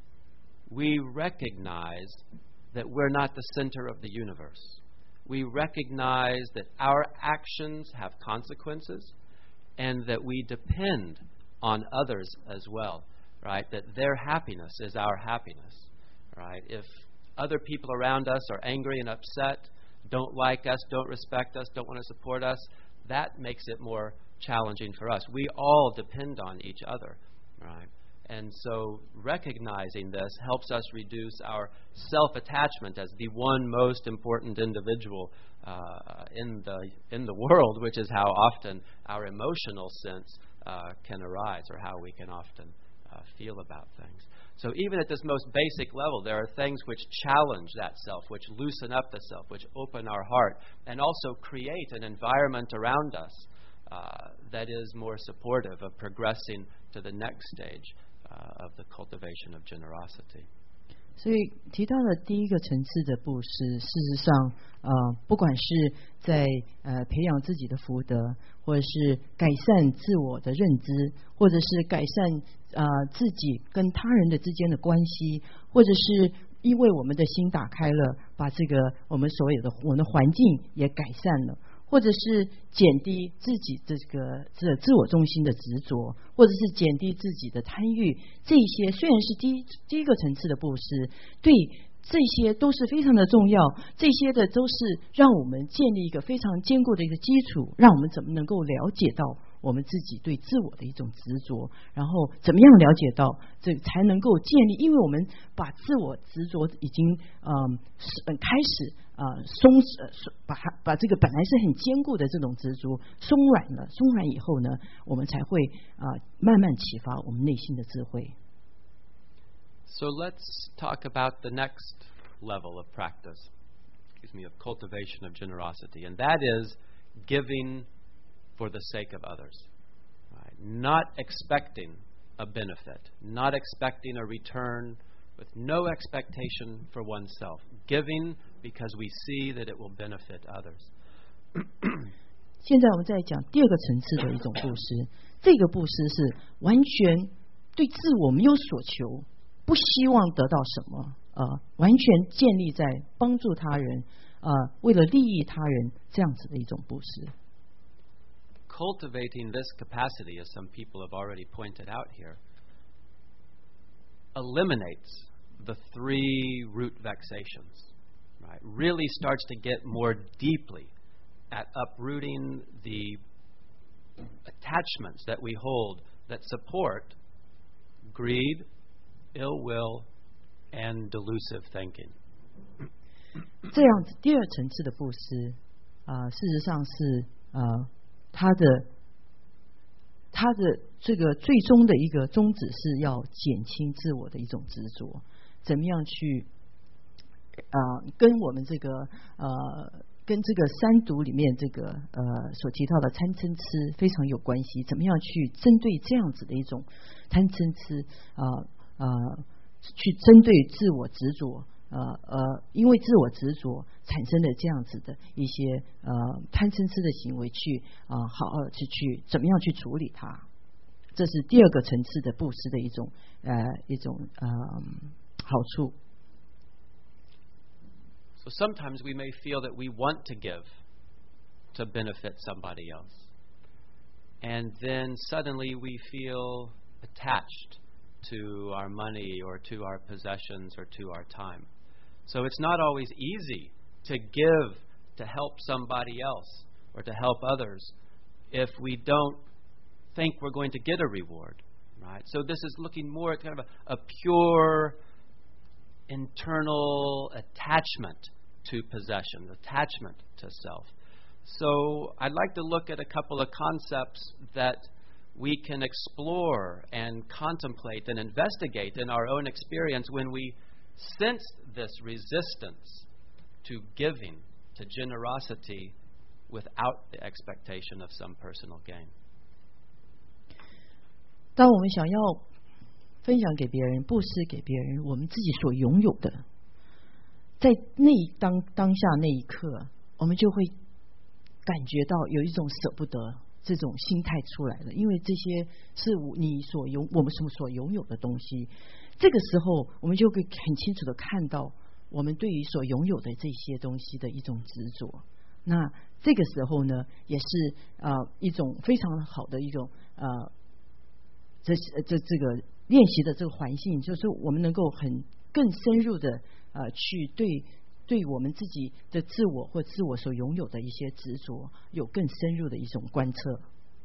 we recognize that we're not the center of the universe. We recognize that our actions have consequences, and that we depend on others as well, right? That their happiness is our happiness, right? If other people around us are angry and upset, don't like us, don't respect us, don't want to support us, that makes it more challenging for us. We all depend on each other, right? And so recognizing this helps us reduce our self-attachment as the one most important individual uh, in the in the world, which is how often our emotional sense uh, can arise, or how we can often uh, feel about things. So even at this most basic level, there are things which challenge that self, which loosen up the self, which open our heart, and also create an environment around us uh, that is more supportive of progressing to the next stage Uh, of the cultivation of generosity. 所以提到了第一个层次的布施，事实上，呃，不管是在呃培养自己的福德，或者是改善自我的认知，或者是改善呃自己跟他人的之间的关系，或者是因为我们的心打开了，把这个我们所有的我们的环境也改善了。或者是减低自己这个这自我中心的执着，或者是减低自己的贪欲，这些虽然是第一第一个层次的布施，对这些都是非常的重要，这些的都是让我们建立一个非常坚固的一个基础，让我们怎么能够了解到我们自己对自我的一种执着，然后怎么样了解到这才能够建立，因为我们把自我执着已经嗯开始啊、呃、松呃把把这个本来是很坚固的这种执着松软了，松软以后呢，我们才会啊、呃、慢慢启发我们内心的智慧。 So let's talk about the next level of practice, excuse me, of cultivation of generosity, and that is giving for the sake of others. Right? Not expecting a benefit, not expecting a return, with no expectation for oneself. Giving because we see that it will benefit others. 现在我们在讲第二个层次的一种布施，这个布施是完全对自我没有所求，不希望得到什么，呃，完全建立在帮助他人，呃，为了利益他人这样子的一种布施。 Cultivating this capacity, as some people have already pointed out here, eliminates the three root vexations, right? Really starts to get more deeply at uprooting the attachments that we hold that support greed, ill will, and delusive thinking. 这样子，第二层次的布施，啊、呃，事实上是呃，它的他的这个最终的一个宗旨是要减轻自我的一种执着，怎么样去啊、呃、跟我们这个呃跟这个三毒里面这个呃所提到的贪嗔痴非常有关系，怎么样去针对这样子的一种贪嗔痴啊啊、呃呃、去针对自我执着。呃呃，因为自我执着产生的这样子的一些呃贪嗔痴的行为去，去啊、呃、好好去去怎么样去处理它，这是第二个层次的布施的一种呃一种呃好处。 So sometimes we may feel that we want to give to benefit somebody else, and then suddenly we feel attached to our money or to our possessions or to our time. So it's not always easy to give to help somebody else or to help others if we don't think we're going to get a reward, right? So this is looking more at kind of a, a pure internal attachment to possession, attachment to self. So I'd like to look at a couple of concepts that we can explore and contemplate and investigate in our own experience when we sense this resistance to giving, to generosity, without the expectation of some personal gain. 当我们想要分享给别人、布施给别人我们自己所拥有的，在那当当下那一刻，我们就会感觉到有一种舍不得这种心态出来了，因为这些是你所拥我们所拥有的东西。这个时候，我们就会很清楚的看到我们对于所拥有的这些东西的一种执着。那这个时候呢，也是呃一种非常好的一种呃这这这个练习的这个环境，就是我们能够很更深入的呃去对对我们自己的自我或自我所拥有的一些执着有更深入的一种观测。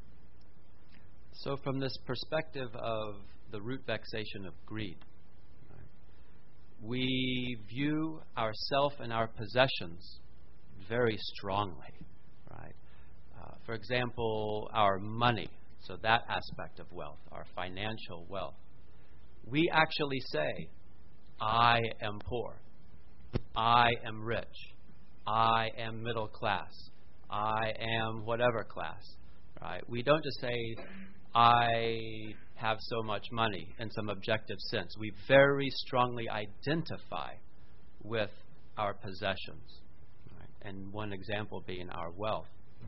So from this perspective of the root vexation of greed, right, we view ourself and our possessions very strongly, right? Uh, for example, our money, so that aspect of wealth, our financial wealth. We actually say, I am poor, I am rich, I am middle class, I am whatever class, right? We don't just say, I have so much money in some objective sense. We very strongly identify with our possessions, right? And one example being our wealth.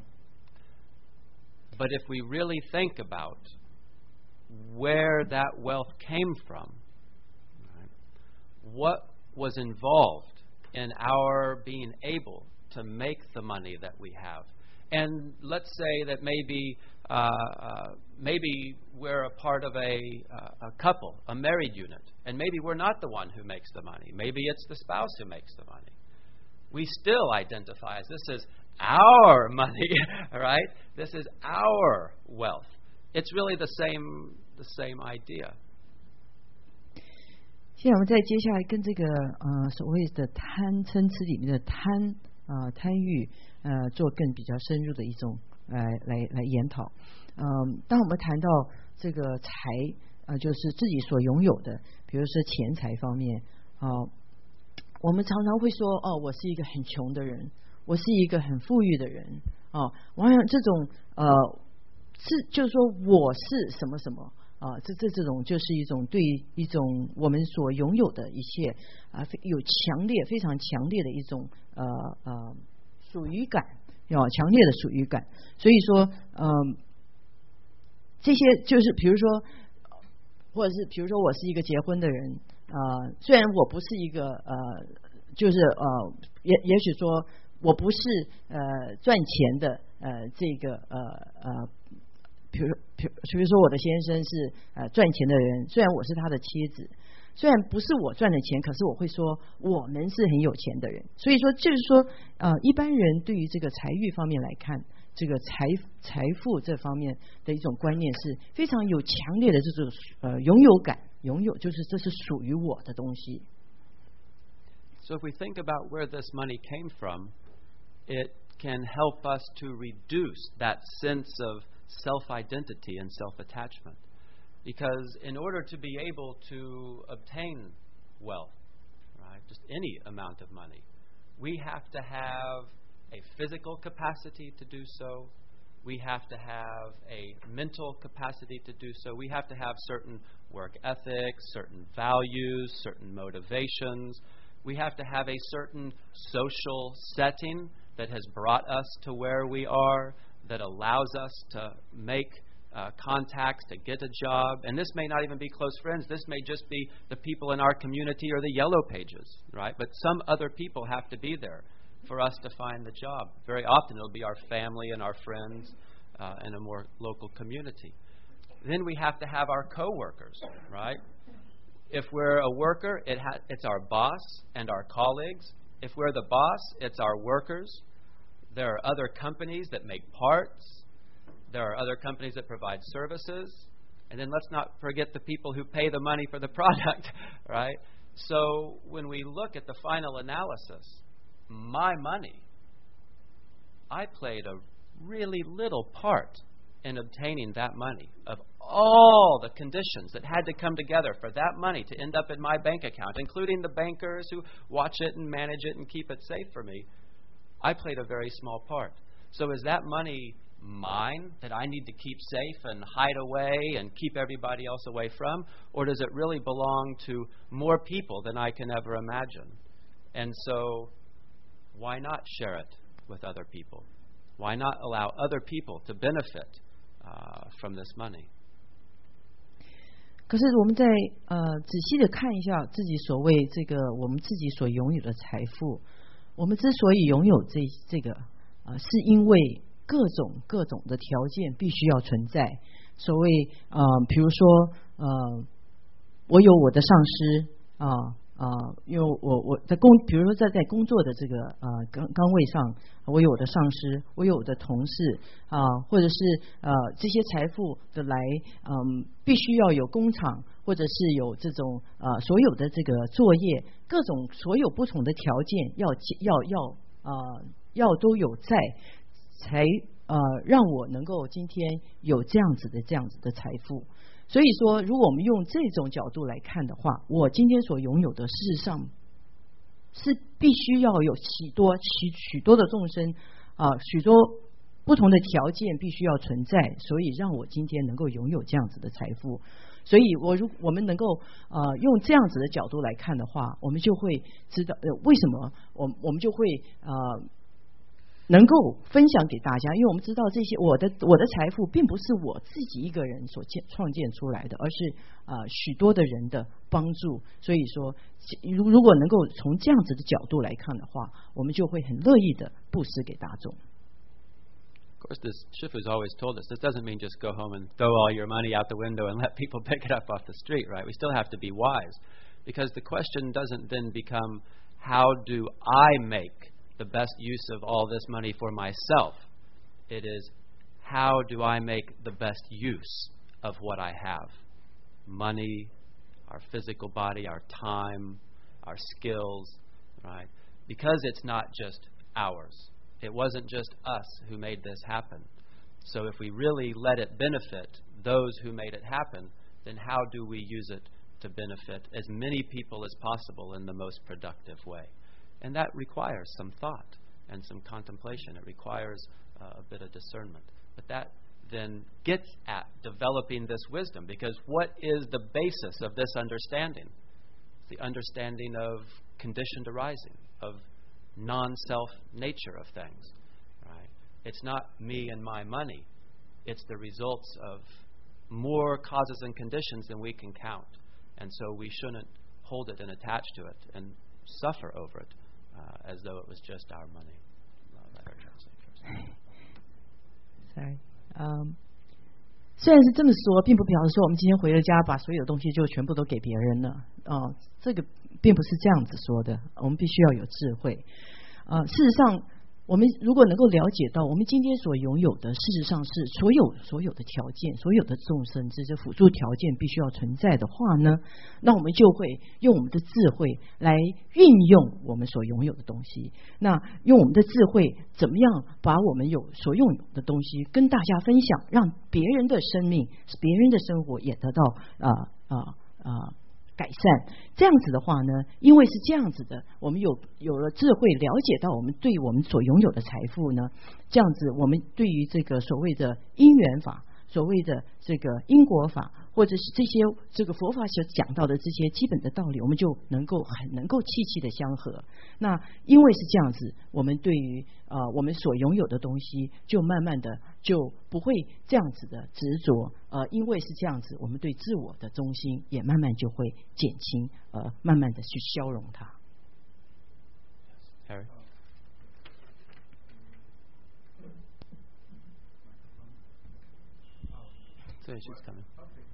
But if we really think about where that wealth came from, right, what was involved in our being able to make the money that we have, and let's say that maybe uh, uh, maybe we're a part of a, uh, a couple, a married unit, and maybe we're not the one who makes the money. Maybe it's the spouse who makes the money. We still identify as this is our money, right? This is our wealth. It's really the same the same idea. 现在我们再接下来跟这个呃所谓的贪嗔痴里面的贪啊、呃、贪欲呃做更比较深入的一种来来来研讨。嗯、呃，当我们谈到这个财呃就是自己所拥有的，比如说钱财方面啊、呃，我们常常会说哦，我是一个很穷的人，我是一个很富裕的人哦，我想这种呃是就是说我是什么什么。啊，这这这种就是一种对一种我们所拥有的一切啊，有强烈非常强烈的一种呃呃属于感，有强烈的属于感。所以说，嗯、呃，这些就是比如说，或者是比如说我是一个结婚的人啊、呃，虽然我不是一个呃，就是呃，也也许说我不是呃赚钱的呃这个呃呃。比如，比比如说，我的先生是呃赚钱的人，虽然我是他的妻子，虽然不是我赚的钱，可是我会说我们是很有钱的人。所以说，就是说，呃，一般人对于这个财欲方面来看，这个财财富这方面的一种观念是非常有强烈的这种呃拥有感，拥有就是这是属于我的东西。 So if we think about where this money came from, it can help us to reduce that sense of self-identity and self-attachment. Because in order to be able to obtain wealth, right, just any amount of money, we have to have a physical capacity to do so. We have to have a mental capacity to do so. We have to have certain work ethics, certain values, certain motivations. We have to have a certain social setting that has brought us to where we are, that allows us to make uh, contacts, to get a job. And this may not even be close friends. This may just be the people in our community or the yellow pages, right? But some other people have to be there for us to find the job. Very often it'll be our family and our friends uh, in a more local community. Then we have to have our coworkers, right? If we're a worker, it ha- it's our boss and our colleagues. If we're the boss, it's our workers. There are other companies that make parts. There are other companies that provide services. And then let's not forget the people who pay the money for the product, right? So when we look at the final analysis, my money, I played a really little part in obtaining that money. Of all the conditions that had to come together for that money to end up in my bank account, including the bankers who watch it and manage it and keep it safe for me, I played a very small part. So is that money mine that I need to keep safe and hide away and keep everybody else away from? Or does it really belong to more people than I can ever imagine? And so why not share it with other people? Why not allow other people to benefit uh, from this money? 可是我们在呃仔细的看一下自己所谓这个我们自己所拥有的财富，我们之所以拥有这这个啊、呃，是因为各种各种的条件必须要存在。所谓呃，比如说呃，我有我的上司啊。呃啊、呃，因为我我在工，比如说在在工作的这个呃岗岗位上，我有我的上司，我有我的同事啊、呃，或者是呃这些财富的来，嗯，必须要有工厂，或者是有这种呃所有的这个作业，各种所有不同的条件要要要呃要都有在，才呃让我能够今天有这样子的这样子的财富。所以说，如果我们用这种角度来看的话，我今天所拥有的，事实上是必须要有许多许许多的众生啊、呃，许多不同的条件必须要存在，所以让我今天能够拥有这样子的财富。所以我如我们能够呃用这样子的角度来看的话，我们就会知道呃为什么我我们就会呃。能够分享给大家，因为我们知道这些我的我的财富并不是我自己一个人所建创建出来的，而是呃许多的人的帮助。所以说，如如果能够从这样子的角度来看的话，我们就会很乐意的布施给大众。 Of course, this Shifu's always told us, this doesn't mean just go home and throw all your money out the window and let people pick it up off the street, right? We still have to be wise, because the question doesn't then become, how do I make the best use of all this money for myself? It is, how do I make the best use of what I have? Money, our physical body, our time, our skills, right? Because it's not just ours. It wasn't just us who made this happen. So if we really let it benefit those who made it happen, then how do we use it to benefit as many people as possible in the most productive way? And that requires some thought and some contemplation. It requires uh, a bit of discernment. But that then gets at developing this wisdom, because what is the basis of this understanding? The understanding of conditioned arising, of non-self nature of things. Right? It's not me and my money. It's the results of more causes and conditions than we can count. And so we shouldn't hold it and attach to it and suffer over it. Uh, as though it was just our money. Sorry. Um, 虽然是这么说，并不表示说我们今天回了家把所有的东西就全部都给别人了。哦、呃，这个并不是这样子说的。我们必须要有智慧。呃，事实上， 我们如果能够了解到我们今天所拥有的，事实上是所有所有的条件，所有的众生这些辅助条件必须要存在的话呢，那我们就会用我们的智慧来运用我们所拥有的东西。那用我们的智慧，怎么样把我们有所拥有的东西跟大家分享，让别人的生命、别人的生活也得到啊啊啊。改善。这样子的话呢，因为是这样子的，我们有有了智慧，了解到我们对我们所拥有的财富呢，这样子我们对于这个所谓的因缘法，所谓的这个因果法，或者是这些这个佛法所讲到的这些基本的道理，我们就能够很能够契契的相合。那因为是这样子，我们对于呃我们所拥有的东西，就慢慢的就不会这样子的执着。呃，因为是这样子，我们对自我的中心也慢慢就会减轻，呃，慢慢的去消融它。 Harry? So she's coming.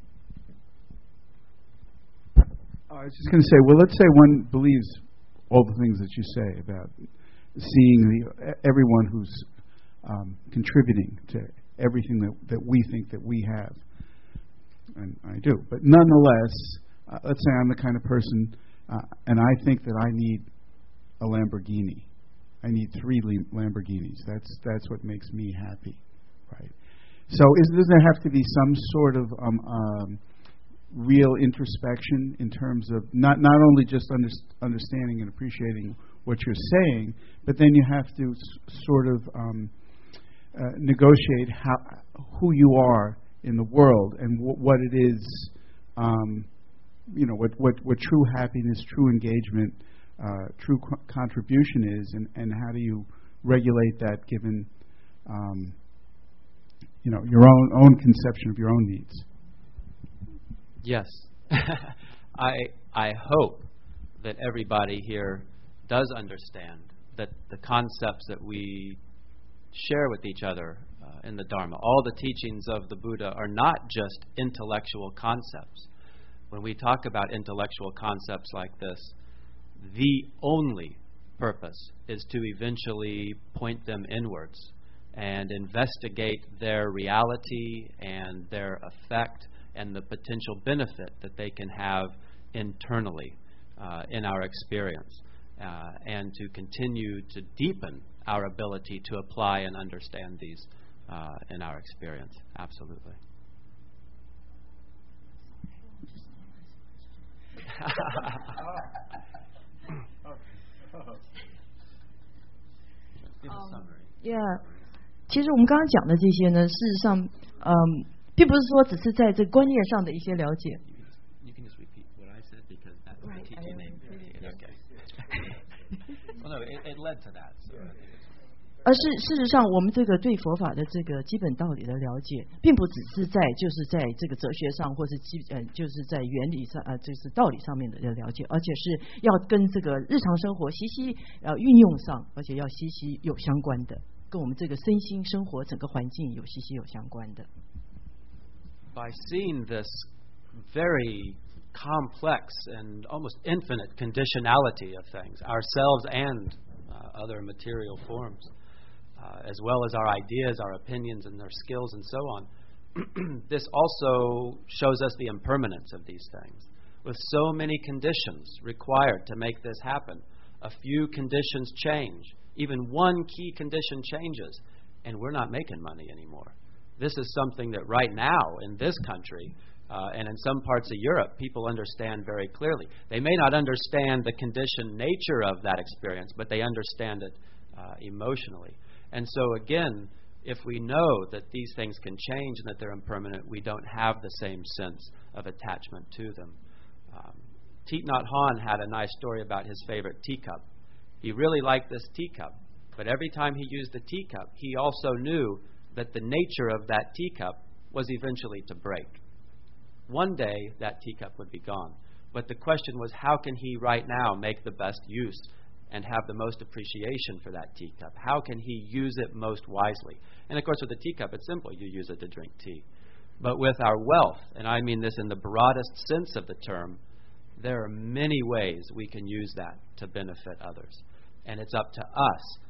I was just going to say, well, let's say one believes all the things that you say about seeing the, everyone who's um, contributing to everything that, that we think that we have. And I do. But nonetheless, uh, let's say I'm the kind of person, uh, and I think that I need a Lamborghini. I need three Lamborghinis. That's that's what makes me happy, right? So is, does there have to be some sort of um, um, real introspection in terms of not, not only just under, understanding and appreciating what you're saying, but then you have to s- sort of um, uh, negotiate how, who you are in the world and w- what it is, um, you know, what, what, what true happiness, true engagement, uh, true co- contribution is, and, and how do you regulate that given, um, you know, your own own conception of your own needs. Yes. I I hope that everybody here does understand that the concepts that we share with each other uh, in the Dharma, all the teachings of the Buddha are not just intellectual concepts. When we talk about intellectual concepts like this, the only purpose is to eventually point them inwards and investigate their reality and their effect and the potential benefit that they can have internally uh, in our experience, uh, and to continue to deepen our ability to apply and understand these uh, in our experience. Absolutely. Give a summary. Yeah. 其实我们刚刚讲的这些呢，事实上，嗯，并不是说只是在这观念上的一些了解。 You can just repeat what I said because that's the teaching name. Okay. Well, no, it, it led to that. So. 而是事实上，我们这个对佛法的这个基本道理的了解，并不只是在就是在这个哲学上，或是基呃就是在原理上呃就是道理上面的了解，而且是要跟这个日常生活息息呃运用上，而且要息息有相关的。跟我们这个身心生活整个环境有息息有相关的。 By seeing this very complex and almost infinite conditionality of things, ourselves and uh, other material forms, uh, as well as our ideas, our opinions, and our skills, and so on, this also shows us the impermanence of these things. With so many conditions required to make this happen, a few conditions change. Even one key condition changes, and we're not making money anymore. This is something that right now in this country uh, and in some parts of Europe, people understand very clearly. They may not understand the conditioned nature of that experience, but they understand it uh, emotionally. And so again, if we know that these things can change and that they're impermanent, we don't have the same sense of attachment to them. Um, Thich Nhat Hanh had a nice story about his favorite teacup. He really liked this teacup, but every time he used the teacup, he also knew that the nature of that teacup was eventually to break. One day, that teacup would be gone. But the question was, how can he right now make the best use and have the most appreciation for that teacup? How can he use it most wisely? And of course, with the teacup, it's simple. You use it to drink tea. But with our wealth, and I mean this in the broadest sense of the term, there are many ways we can use that to benefit others. And it's up to us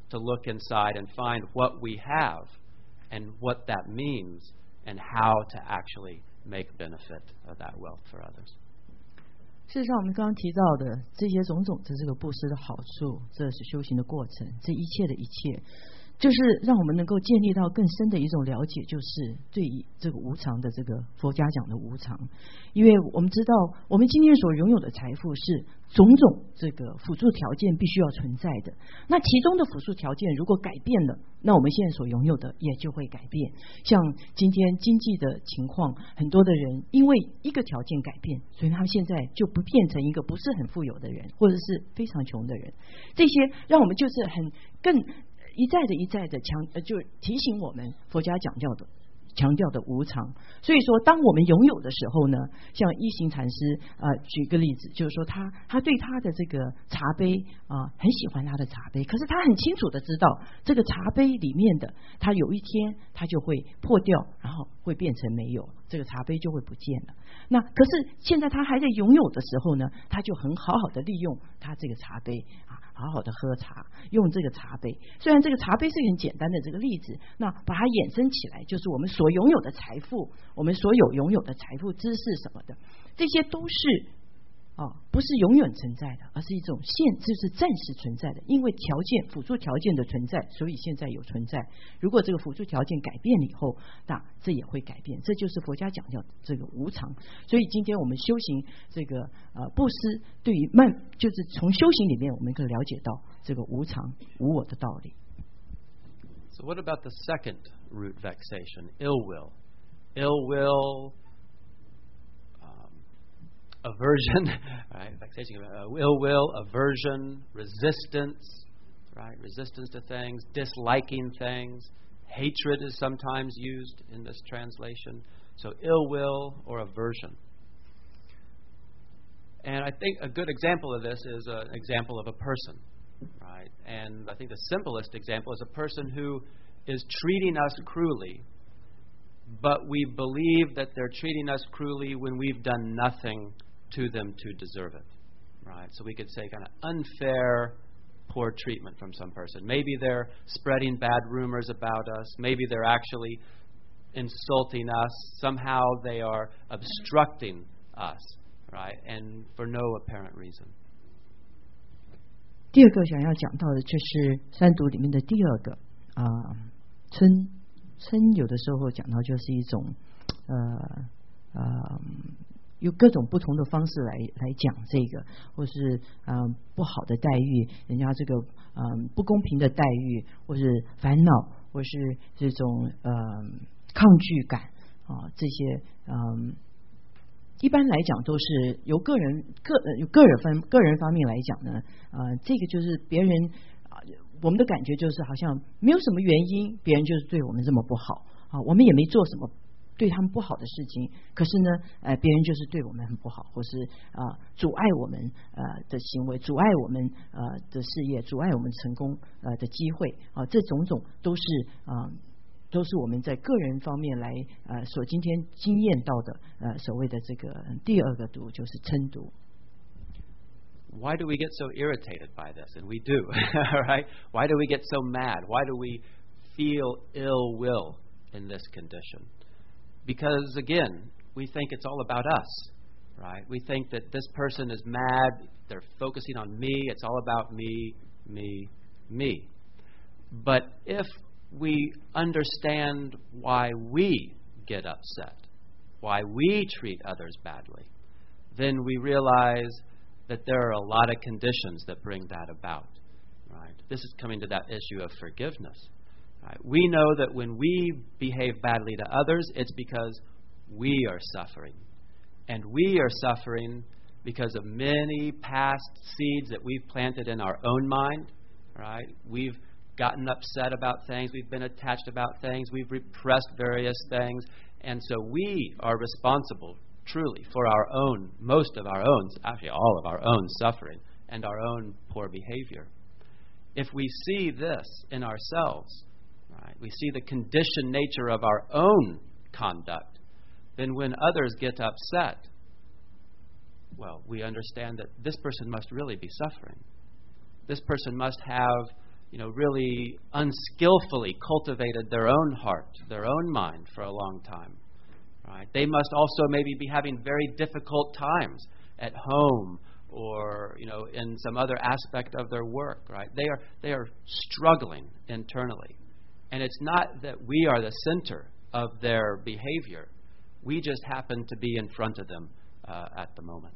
to look inside and find what we have and what that means and how to actually make benefit of that wealth for others. 事实上，我们刚刚提到的这些种种的这个布施的好处，这是修行的过程，这一切的一切，就是让我们能够建立到更深的一种了解，就是对于这个无常的这个佛家讲的无常。因为我们知道，我们今天所拥有的财富是种种这个辅助条件必须要存在的。那其中的辅助条件如果改变了，那我们现在所拥有的也就会改变。像今天经济的情况，很多的人因为一个条件改变，所以他们现在就不变成一个不是很富有的人，或者是非常穷的人。这些让我们就是很更一再的一再的强，呃，就提醒我们佛家讲教的强调的无常。所以说，当我们拥有的时候呢，像一行禅师呃举个例子，就是说他他对他的这个茶杯啊、呃、很喜欢他的茶杯，可是他很清楚的知道这个茶杯里面的，他有一天他就会破掉，然后会变成没有，这个茶杯就会不见了。那可是现在他还在拥有的时候呢，他就很好好的利用他这个茶杯啊，好好的喝茶，用这个茶杯。虽然这个茶杯是很简单的这个例子，那把它衍生起来，就是我们所拥有的财富，我们所有拥有的财富、知识什么的，这些都是啊，不是永远存在的，而是一种现，就是暂时存在的。因为条件、辅助条件的存在，所以现在有存在。如果这个辅助条件改变了以后，那这也会改变。这就是佛家讲叫这个无常。所以今天我们修行这个呃布施，对于慢，就是从修行里面我们可以了解到这个无常、无我的道理。 So what about the second root vexation, ill will? Ill will, um, aversion, right? Vexation, uh, ill will, aversion, resistance, right? Resistance to things, disliking things. Hatred is sometimes used in this translation. So ill will or aversion. And I think a good example of this is an example of a person, right? And I think the simplest example is a person who is treating us cruelly, but we believe that they're treating us cruelly when we've done nothing to them to deserve it, right? So we could say kind of unfair, poor treatment from some person. Maybe they're spreading bad rumors about us. Maybe they're actually insulting us. Somehow they are obstructing us, right? And for no apparent reason. 第二个想要讲到的就是三毒里面的第二个啊，嗔。嗔有的时候讲到就是一种呃呃有各种不同的方式来来讲这个，或是嗯、呃、不好的待遇，人家这个嗯、呃、不公平的待遇，或是烦恼，或是这种呃抗拒感啊、呃、这些嗯、呃、一般来讲都是由个人个有个人方个人方面来讲呢，呃这个就是别人。我们的感觉就是好像没有什么原因，别人就是对我们这么不好啊，我们也没做什么对他们不好的事情，可是呢，呃，别人就是对我们很不好，或是啊、呃、阻碍我们呃的行为，阻碍我们呃的事业，阻碍我们成功呃的机会啊，这种种都是啊、呃、都是我们在个人方面来呃所今天经验到的呃所谓的这个第二个毒就是嗔毒。 Why do we get so irritated by this? And we do, right? Why do we get so mad? Why do we feel ill will in this condition? Because, again, we think it's all about us, right? We think that this person is mad, they're focusing on me, it's all about me, me, me. But if we understand why we get upset, why we treat others badly, then we realize that there are a lot of conditions that bring that about, right? This is coming to that issue of forgiveness, right? We know that when we behave badly to others, it's because we are suffering. And we are suffering because of many past seeds that we've planted in our own mind, right? We've gotten upset about things, we've been attached about things, we've repressed various things, and so we are responsible truly for our own, most of our own, actually all of our own suffering and our own poor behavior. If we see this in ourselves, right, we see the conditioned nature of our own conduct, then when others get upset, well, we understand that this person must really be suffering. This person must have you know, really unskillfully cultivated their own heart, their own mind for a long time. Right? They must also maybe be having very difficult times at home or, you know, in some other aspect of their work. Right? They are they are struggling internally, and it's not that we are the center of their behavior. We just happen to be in front of them uh, at the moment.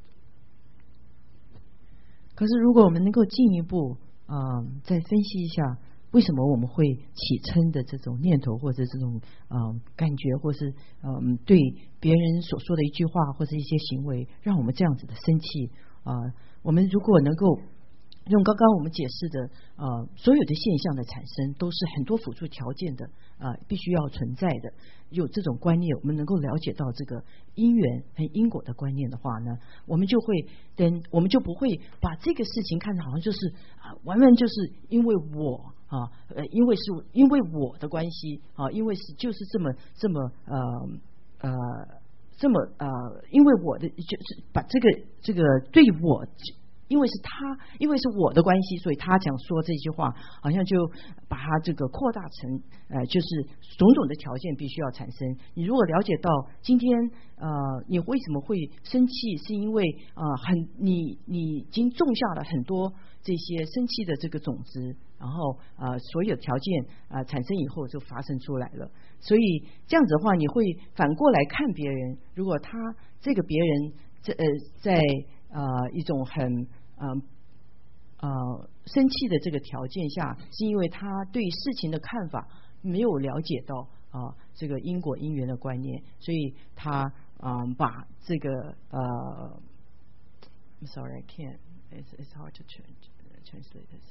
可是，如果我们能够进一步，嗯、呃，再分析一下，为什么我们会起嗔的这种念头，或者这种嗯、呃、感觉，或是嗯、呃、对别人所说的一句话或者一些行为，让我们这样子的生气啊、呃？我们如果能够用刚刚我们解释的呃所有的现象的产生，都是很多辅助条件的啊、呃，必须要存在的。有这种观念，我们能够了解到这个因缘和因果的观念的话呢，我们就会等，我们就不会把这个事情看得好像就是啊，完完就是因为我啊，呃，因为是因为我的关系啊，因为是就是这么这么呃呃这么呃，因为我的就是把这个这个对我。因为是他，因为是我的关系，所以他讲说这句话，好像就把它这个扩大成，呃，就是种种的条件必须要产生。你如果了解到今天，呃，你为什么会生气，是因为呃，很你你已经种下了很多这些生气的这个种子，然后呃，所有条件啊、呃、产生以后就发生出来了。所以这样子的话，你会反过来看别人，如果他这个别人这呃在呃一种很呃呃生气的这个条件下，是因为他对事情的看法没有了解到啊、呃、这个因果因缘的观念，所以他嗯、呃、把这个呃 I'm sorry I can't it's it's hard to translate this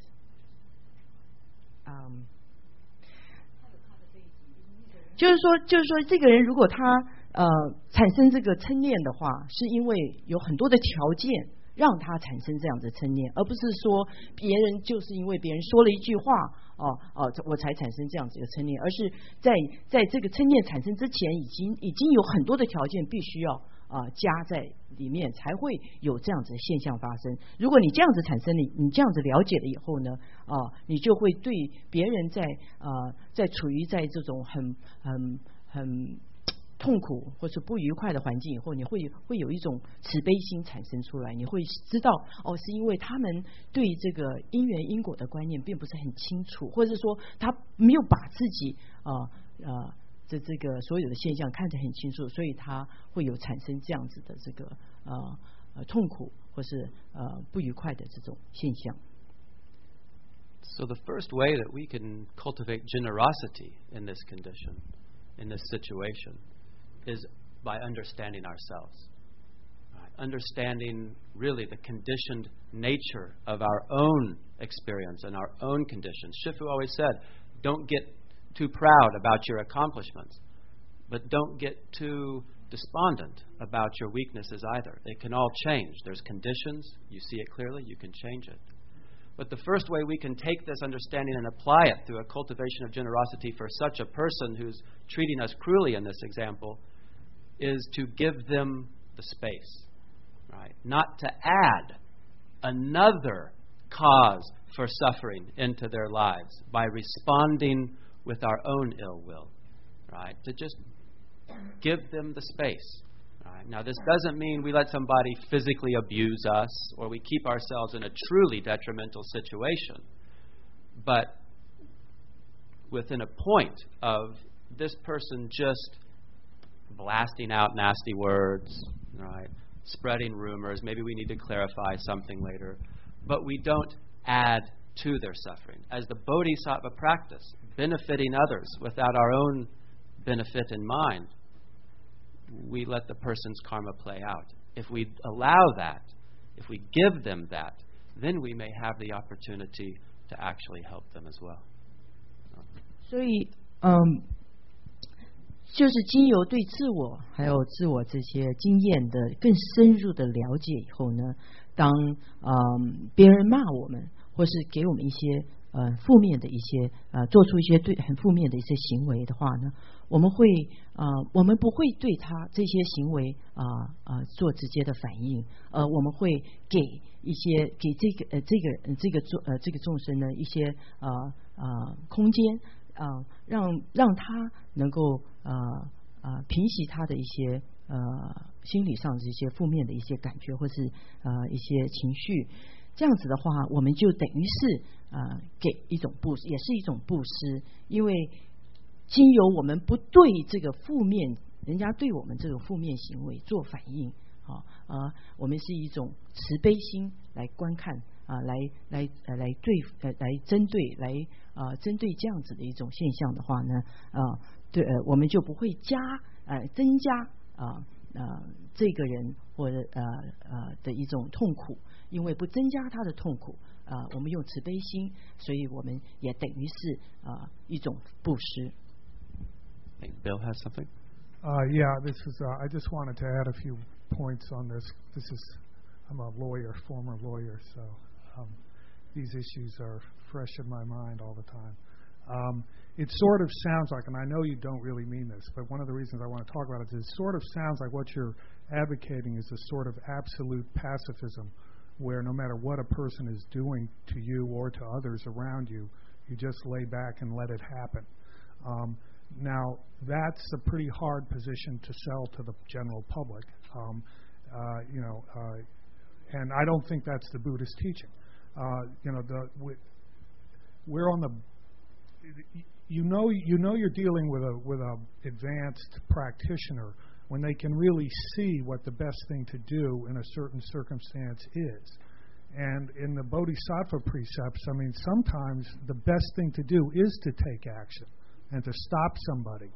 嗯、um, 就是说就是说这个人如果他呃产生这个嗔念的话，是因为有很多的条件让他产生这样的嗔念，而不是说别人就是因为别人说了一句话哦哦、呃、我才产生这样子的嗔念，而是在在这个嗔念产生之前，已经已经有很多的条件必须要啊、呃、加在里面，才会有这样子的现象发生。如果你这样子产生，你你这样子了解了以后呢啊、呃，你就会对别人在啊、呃、在处于在这种很很很痛苦或是不愉快的环境以后，你会会有一种慈悲心产生出来，你会知道哦，是因为他们对这个因缘因果的观念并不是很清楚，或者说他没有把自己啊呃的这个所有的现象看得很清楚，所以他会有产生这样子的这个呃呃痛苦或是呃不愉快的这种现象。 So the first way that we can cultivate generosity in this condition, in this situation, is by understanding ourselves, right? Understanding really the conditioned nature of our own experience and our own conditions. Shifu always said, don't get too proud about your accomplishments, but don't get too despondent about your weaknesses either. They can all change. There's conditions. You see it clearly. You can change it. But the first way we can take this understanding and apply it through a cultivation of generosity for such a person who's treating us cruelly in this example is to give them the space, right? Not to add another cause for suffering into their lives by responding with our own ill will, right? To just give them the space. Right? Now, this doesn't mean we let somebody physically abuse us or we keep ourselves in a truly detrimental situation, but within a point of this person just blasting out nasty words, right? Spreading rumors. Maybe we need to clarify something later. But we don't add to their suffering. As the bodhisattva practice, benefiting others without our own benefit in mind, we let the person's karma play out. If we allow that, if we give them that, then we may have the opportunity to actually help them as well. 所以，嗯。就是经由对自我还有自我这些经验的更深入的了解以后呢，当嗯别人骂我们或是给我们一些呃负面的一些呃做出一些对很负面的一些行为的话呢，我们会啊、呃、我们不会对他这些行为啊啊、呃呃、做直接的反应，呃我们会给一些给这个呃这个呃这个众呃这个众生呢一些呃呃空间啊、呃、让让他能够呃呃平息他的一些呃心理上的一些负面的一些感觉或是呃一些情绪。这样子的话，我们就等于是呃给一种布施，也是一种布施，因为经由我们不对这个负面，人家对我们这个负面行为做反应，啊呃，我们是一种慈悲心来观看啊、呃，来来呃来对呃来针对来啊、呃、针对这样子的一种现象的话呢，啊、呃、对呃我们就不会加呃增加啊呃, 呃这个人或者呃呃的一种痛苦。因为不增加他的痛苦啊、呃，我们用慈悲心，所以我们也等于是啊、呃、一种布施。 Bill has something. Uh, yeah, this is. Uh, I just wanted to add a few points on this. This is. I'm a lawyer, former lawyer, so um, these issues are fresh in my mind all the time. Um, it sort of sounds like, and I know you don't really mean this, but one of the reasons I want to talk about it is it sort of sounds like what you're advocating is a sort of absolute pacifism, where no matter what a person is doing to you or to others around you, you just lay back and let it happen. Um, now, that's a pretty hard position to sell to the general public, um, uh, you know, uh, and I don't think that's the Buddhist teaching. Uh, you know, the we, we're on the, you know, you know, you're dealing with a with a advanced practitioner when they can really see what the best thing to do in a certain circumstance is. And in the Bodhisattva precepts, I mean, sometimes the best thing to do is to take action and to stop somebody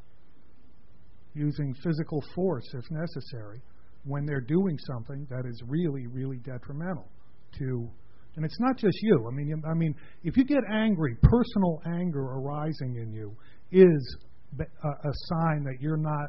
using physical force if necessary when they're doing something that is really, really detrimental to. And it's not just you. I mean, I mean, if you get angry, personal anger arising in you is a, a sign that you're not,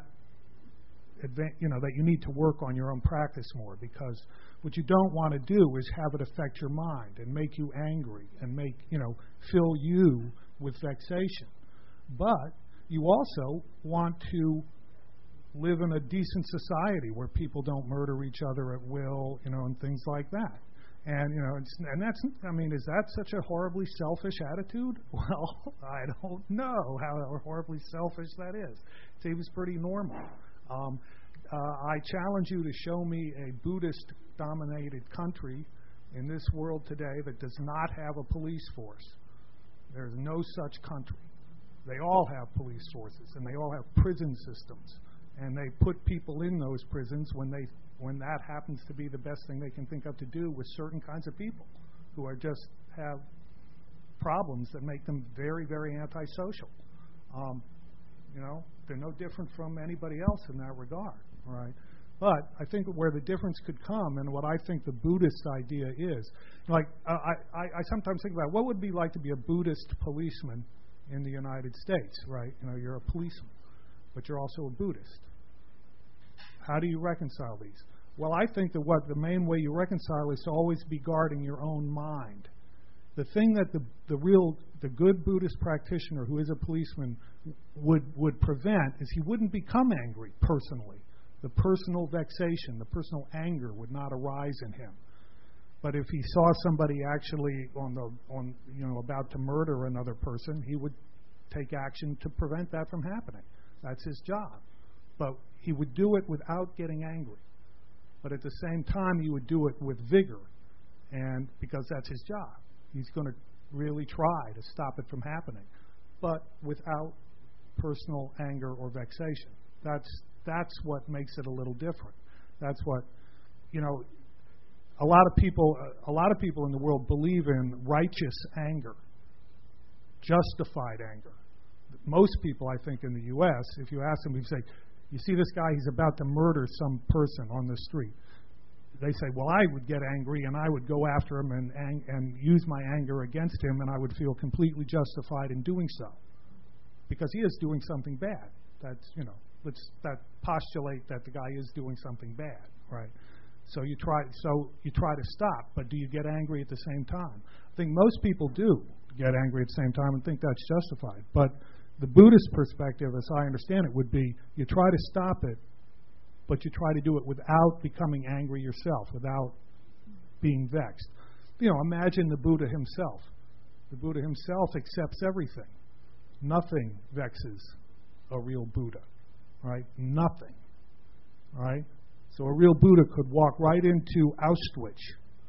you know, that you need to work on your own practice more, because what you don't want to do is have it affect your mind and make you angry and make, you know, fill you with vexation. But you also want to live in a decent society where people don't murder each other at will, you know, and things like that. And, you know, it's, and that's, I mean, is that such a horribly selfish attitude? Well, I don't know how horribly selfish that is. It seems pretty normal. Um, uh, I challenge you to show me a Buddhist-dominated country in this world today that does not have a police force. There's no such country. They all have police forces, and they all have prison systems. And they put people in those prisons when they when that happens to be the best thing they can think of to do with certain kinds of people who are just have problems that make them very, very antisocial. Um, you know, they're no different from anybody else in that regard, right? But I think where the difference could come, and what I think the Buddhist idea is, like I, I, I sometimes think about what would it be like to be a Buddhist policeman in the United States, right? You know, you're a policeman, but you're also a Buddhist. How do you reconcile these? Well, I think that what the main way you reconcile is to always be guarding your own mind. The thing that the the real the good Buddhist practitioner who is a policeman would would prevent is he wouldn't become angry personally. The personal vexation, the personal anger would not arise in him. But if he saw somebody actually on the on you know about to murder another person, he would take action to prevent that from happening. That's his job. But he would do it without getting angry. But at the same time, he would do it with vigor, and because that's his job. He's going to really try to stop it from happening, but without personal anger or vexation. That's that's what makes it a little different. That's what, you know, a lot of people a lot of people in the world believe in righteous anger, justified anger. Most people, I think, in the U S, if you ask them, you say, you see this guy, he's about to murder some person on the street. They say, well, I would get angry and I would go after him and, and, and use my anger against him, and I would feel completely justified in doing so. Because he is doing something bad. That's, you know, let's that postulate that the guy is doing something bad, right? So you try so you try to stop, but do you get angry at the same time? I think most people do get angry at the same time and think that's justified. But the Buddhist perspective, as I understand it, would be you try to stop it, but you try to do it without becoming angry yourself, without being vexed. You know, imagine the Buddha himself. The Buddha himself accepts everything. Nothing vexes a real Buddha, right? Nothing, right? So a real Buddha could walk right into Auschwitz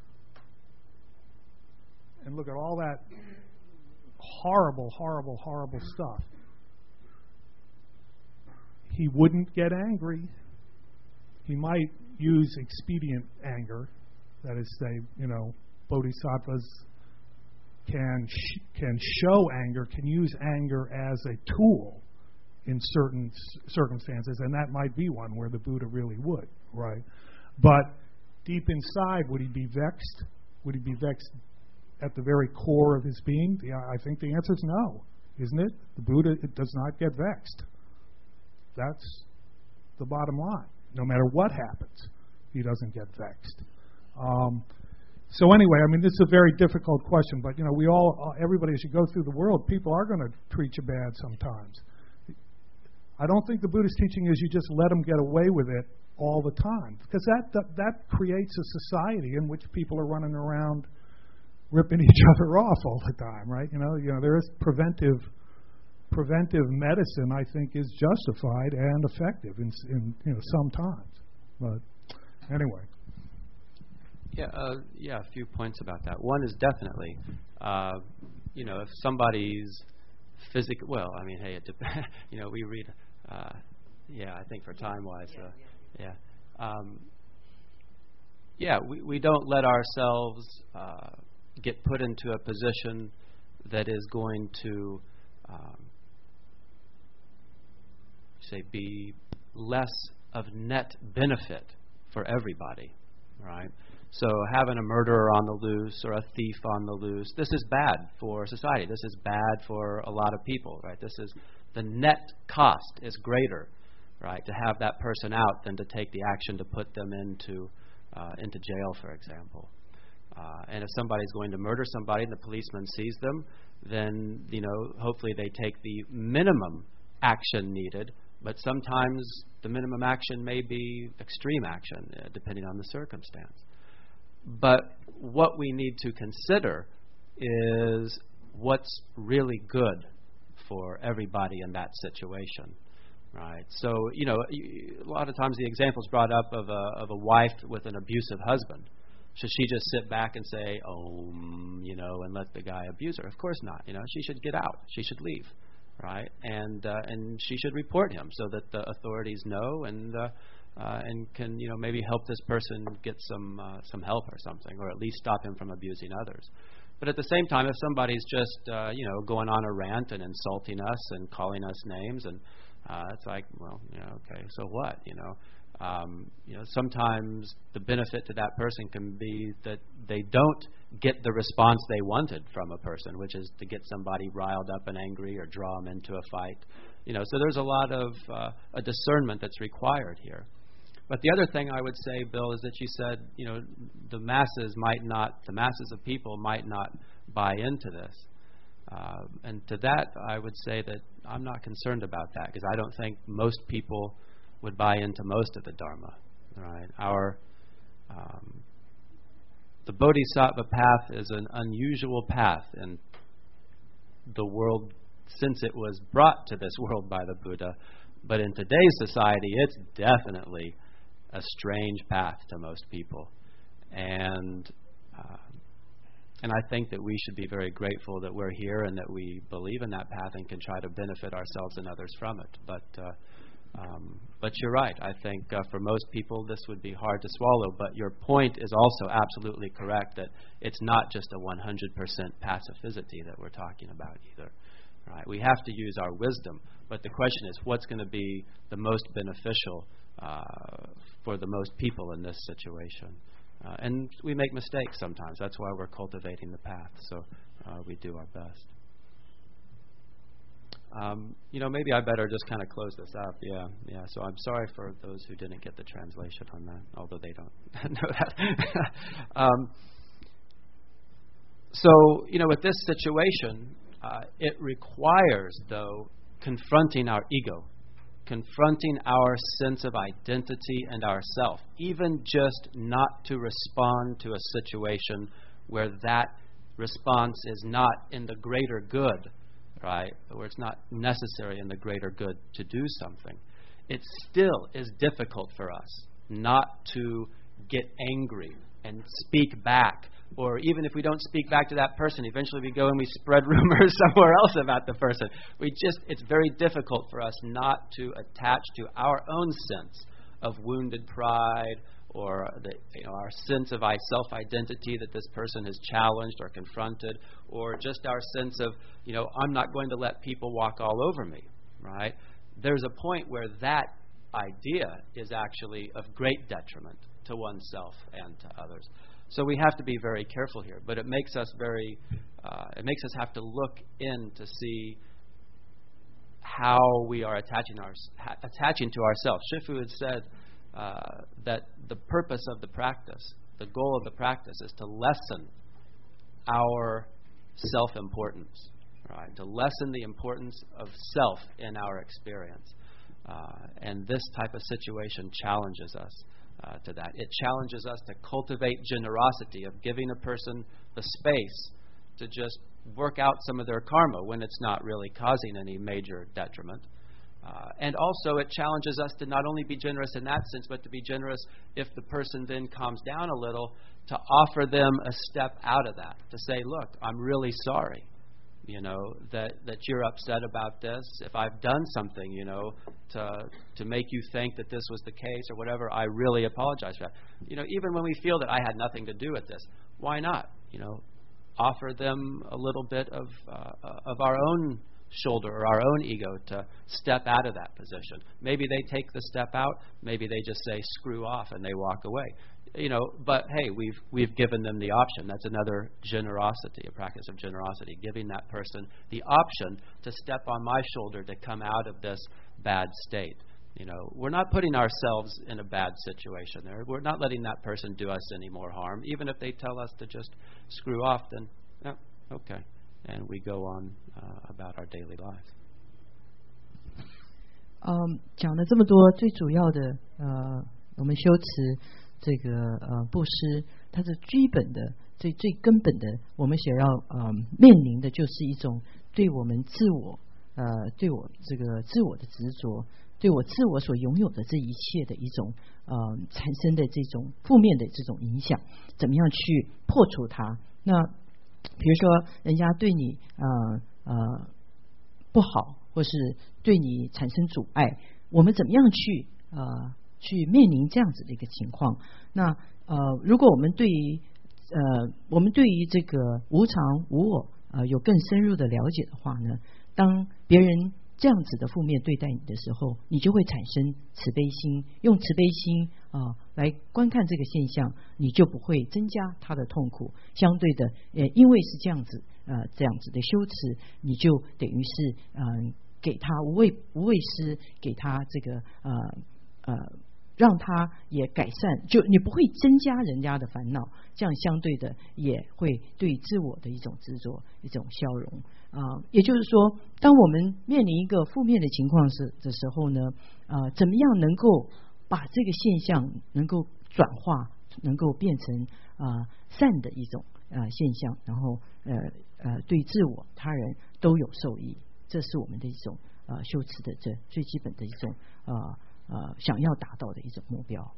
and look at all that horrible, horrible, horrible stuff. He wouldn't get angry. He might use expedient anger, that is, say, you know, bodhisattvas can sh- can show anger, can use anger as a tool in certain c- circumstances, and that might be one where the Buddha really would, right? But deep inside, would he be vexed? Would he be vexed at the very core of his being? The, I think the answer is no, isn't it? The Buddha it does not get vexed. That's the bottom line. No matter what happens, he doesn't get vexed. Um, so anyway, I mean, this is a very difficult question, but, you know, we all, uh, everybody, as you go through the world, people are going to treat you bad sometimes. I don't think the Buddhist teaching is you just let them get away with it all the time, because that, that, that creates a society in which people are running around ripping each other off all the time, right? You know, you know, there is preventive preventive medicine, I think, is justified and effective in, in you know, sometimes. But anyway. Yeah, uh, yeah, a few points about that. One is definitely, uh, you know, if somebody's physical, well, I mean, hey, it dep- you know, we read, uh, yeah, I think for time-wise, uh, yeah. Um, yeah, we, we don't let ourselves uh, get put into a position that is going to, um, say, be less of net benefit for everybody, right? So having a murderer on the loose or a thief on the loose, this is bad for society. This is bad for a lot of people, right? This is, the net cost is greater, right, to have that person out than to take the action to put them into uh, into jail, for example. Uh, and if somebody's going to murder somebody and the policeman sees them, then, you know, hopefully they take the minimum action needed. But sometimes the minimum action may be extreme action, uh, depending on the circumstance. But what we need to consider is what's really good for everybody in that situation, right? So, you know, a lot of times the example is brought up of a, of a wife with an abusive husband. Should she just sit back and say, oh, you know, and let the guy abuse her? Of course not. You know, she should get out. She should leave. Right, and uh, and she should report him so that the authorities know and uh, uh, and can, you know, maybe help this person get some uh, some help or something, or at least stop him from abusing others. But at the same time, if somebody's just uh, you know, going on a rant and insulting us and calling us names, and uh, it's like, well, you know, okay, so what, you know. Um, you know, sometimes the benefit to that person can be that they don't get the response they wanted from a person, which is to get somebody riled up and angry or draw them into a fight. You know, so there's a lot of uh, a discernment that's required here. But the other thing I would say, Bill, is that you said, you know, the masses might not, the masses of people might not buy into this. Uh, and to that, I would say that I'm not concerned about that, because I don't think most people would buy into most of the Dharma, right? Our um, the Bodhisattva path is an unusual path in the world since it was brought to this world by the Buddha. But in today's society, it's definitely a strange path to most people, and uh, and I think that we should be very grateful that we're here and that we believe in that path and can try to benefit ourselves and others from it. But uh, Um, but you're right. I think uh, for most people this would be hard to swallow. But your point is also absolutely correct, that it's not just a one hundred percent pacifity that we're talking about either. Right? We have to use our wisdom. But the question is, what's going to be the most beneficial uh, for the most people in this situation? Uh, and we make mistakes sometimes. That's why we're cultivating the path. So uh, we do our best. Um, you know, maybe I better just kind of close this up. Yeah, yeah. So I'm sorry for those who didn't get the translation on that, although they don't know that. um, So, you know, with this situation, uh, it requires, though, confronting our ego, confronting our sense of identity and ourself, even just not to respond to a situation where that response is not in the greater good, right, where it's not necessary in the greater good to do something. It still is difficult for us not to get angry and speak back. Or even if we don't speak back to that person, eventually we go and we spread rumors somewhere else about the person. We just, it's very difficult for us not to attach to our own sense of wounded pride or the, you know, our sense of self-identity that this person has challenged or confronted, or just our sense of, you know, I'm not going to let people walk all over me, right? There's a point where that idea is actually of great detriment to oneself and to others. So we have to be very careful here. But it makes us very, uh, it makes us have to look in to see how we are attaching our, ha- attaching to ourselves. Shifu had said uh, that the purpose of the practice, the goal of the practice, is to lessen our self-importance, right? To lessen the importance of self in our experience. Uh, and this type of situation challenges us. Uh, to that. It challenges us to cultivate generosity, of giving a person the space to just work out some of their karma when it's not really causing any major detriment. Uh, and also it challenges us to not only be generous in that sense, but to be generous if the person then calms down a little, to offer them a step out of that, to say, look, I'm really sorry, you know, that, that you're upset about this. If I've done something, you know, to to make you think that this was the case or whatever, I really apologize for that. You know, even when we feel that I had nothing to do with this, why not, you know, offer them a little bit of uh, of our own shoulder or our own ego to step out of that position. Maybe they take the step out. Maybe they just say, screw off, and they walk away. You know, but hey, we've we've given them the option. That's another generosity, a practice of generosity, giving that person the option to step on my shoulder to come out of this bad state. You know, we're not putting ourselves in a bad situation there. We're not letting that person do us any more harm. Even if they tell us to just screw off, then, yeah, okay. And we go on uh, about our daily lives. 嗯，讲了这么多，最主要的，呃，我们修持这个呃布施，它是基本的、最最根本的，我们想要呃面临的就是一种对我们自我呃对我这个自我的执着，对我自我所拥有的这一切的一种呃产生的这种负面的这种影响，怎么样去破除它？那比如说，人家对你呃呃不好，或是对你产生阻碍，我们怎么样去呃去面临这样子的一个情况？那呃，如果我们对于呃我们对于这个无常无我呃有更深入的了解的话呢，当别人这样子的负面对待你的时候，你就会产生慈悲心，用慈悲心啊、呃、来观看这个现象，你就不会增加他的痛苦。相对的，呃，因为是这样子呃这样子的修持，你就等于是嗯、呃、给他无畏无畏施，给他这个呃呃让他也改善，就你不会增加人家的烦恼，这样相对的也会对自我的一种执着一种消融。啊、呃，也就是说，当我们面临一个负面的情况时的时候呢，呃，怎么样能够把这个现象能够转化，能够变成啊、呃、善的一种呃现象，然后呃呃对自我、他人都有受益，这是我们的一种呃修持的这最基本的一种呃呃想要达到的一种目标。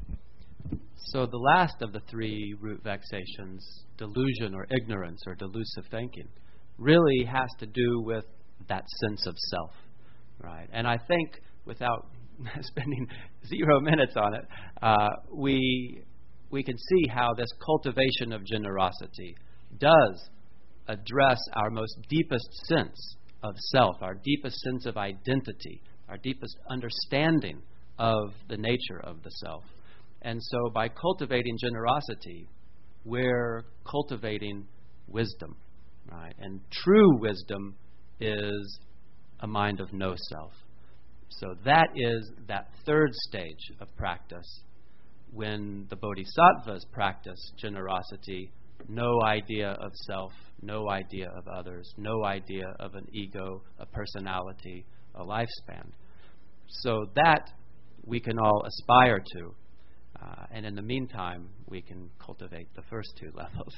So the last of the three root vexations, delusion or ignorance or delusive thinking, really has to do with that sense of self, right? And I think, without spending zero minutes on it, uh, we we can see how this cultivation of generosity does address our most deepest sense of self, our deepest sense of identity, our deepest understanding of the nature of the self. And so by cultivating generosity, we're cultivating wisdom. Right? And true wisdom is a mind of no self. So that is that third stage of practice when the bodhisattvas practice generosity no idea of self, no idea of others, no idea of an ego, a personality, a lifespan. So that we can all aspire to. Uh, and in the meantime, we can cultivate the first two levels.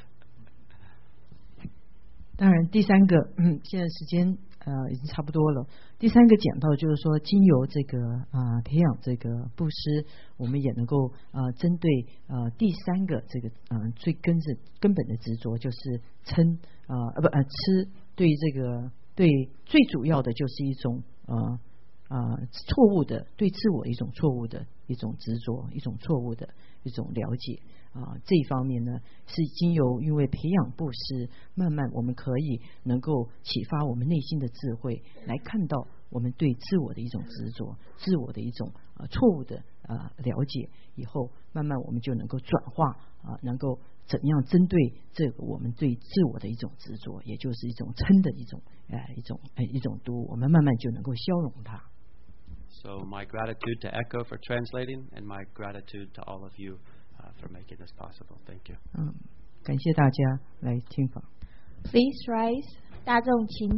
当然，第三个，嗯，现在时间呃已经差不多了。第三个讲到就是说，经由这个啊、呃、培养这个布施，我们也能够呃针对呃第三个这个嗯、呃、最根是根本的执着，就是嗔啊呃不呃吃，对这个对最主要的就是一种呃啊、呃、错误的对自我一种错误的一种执着，一种错误的一种了解。啊，这一方面呢，是经由因为培养布施，慢慢我们可以能够启发我们内心的智慧，来看到我们对自我的一种执着，自我的一种呃错误的呃了解，以后慢慢我们就能够转化啊、呃，能够怎样针对这个我们对自我的一种执着，也就是一种嗔的一种呃一种呃一种毒，我们慢慢就能够消融它。 So my gratitude to Echo for translating, and my gratitude to all of you uh, for making this possible. Thank you. 嗯，感谢大家来听法。 Please rise，大众请。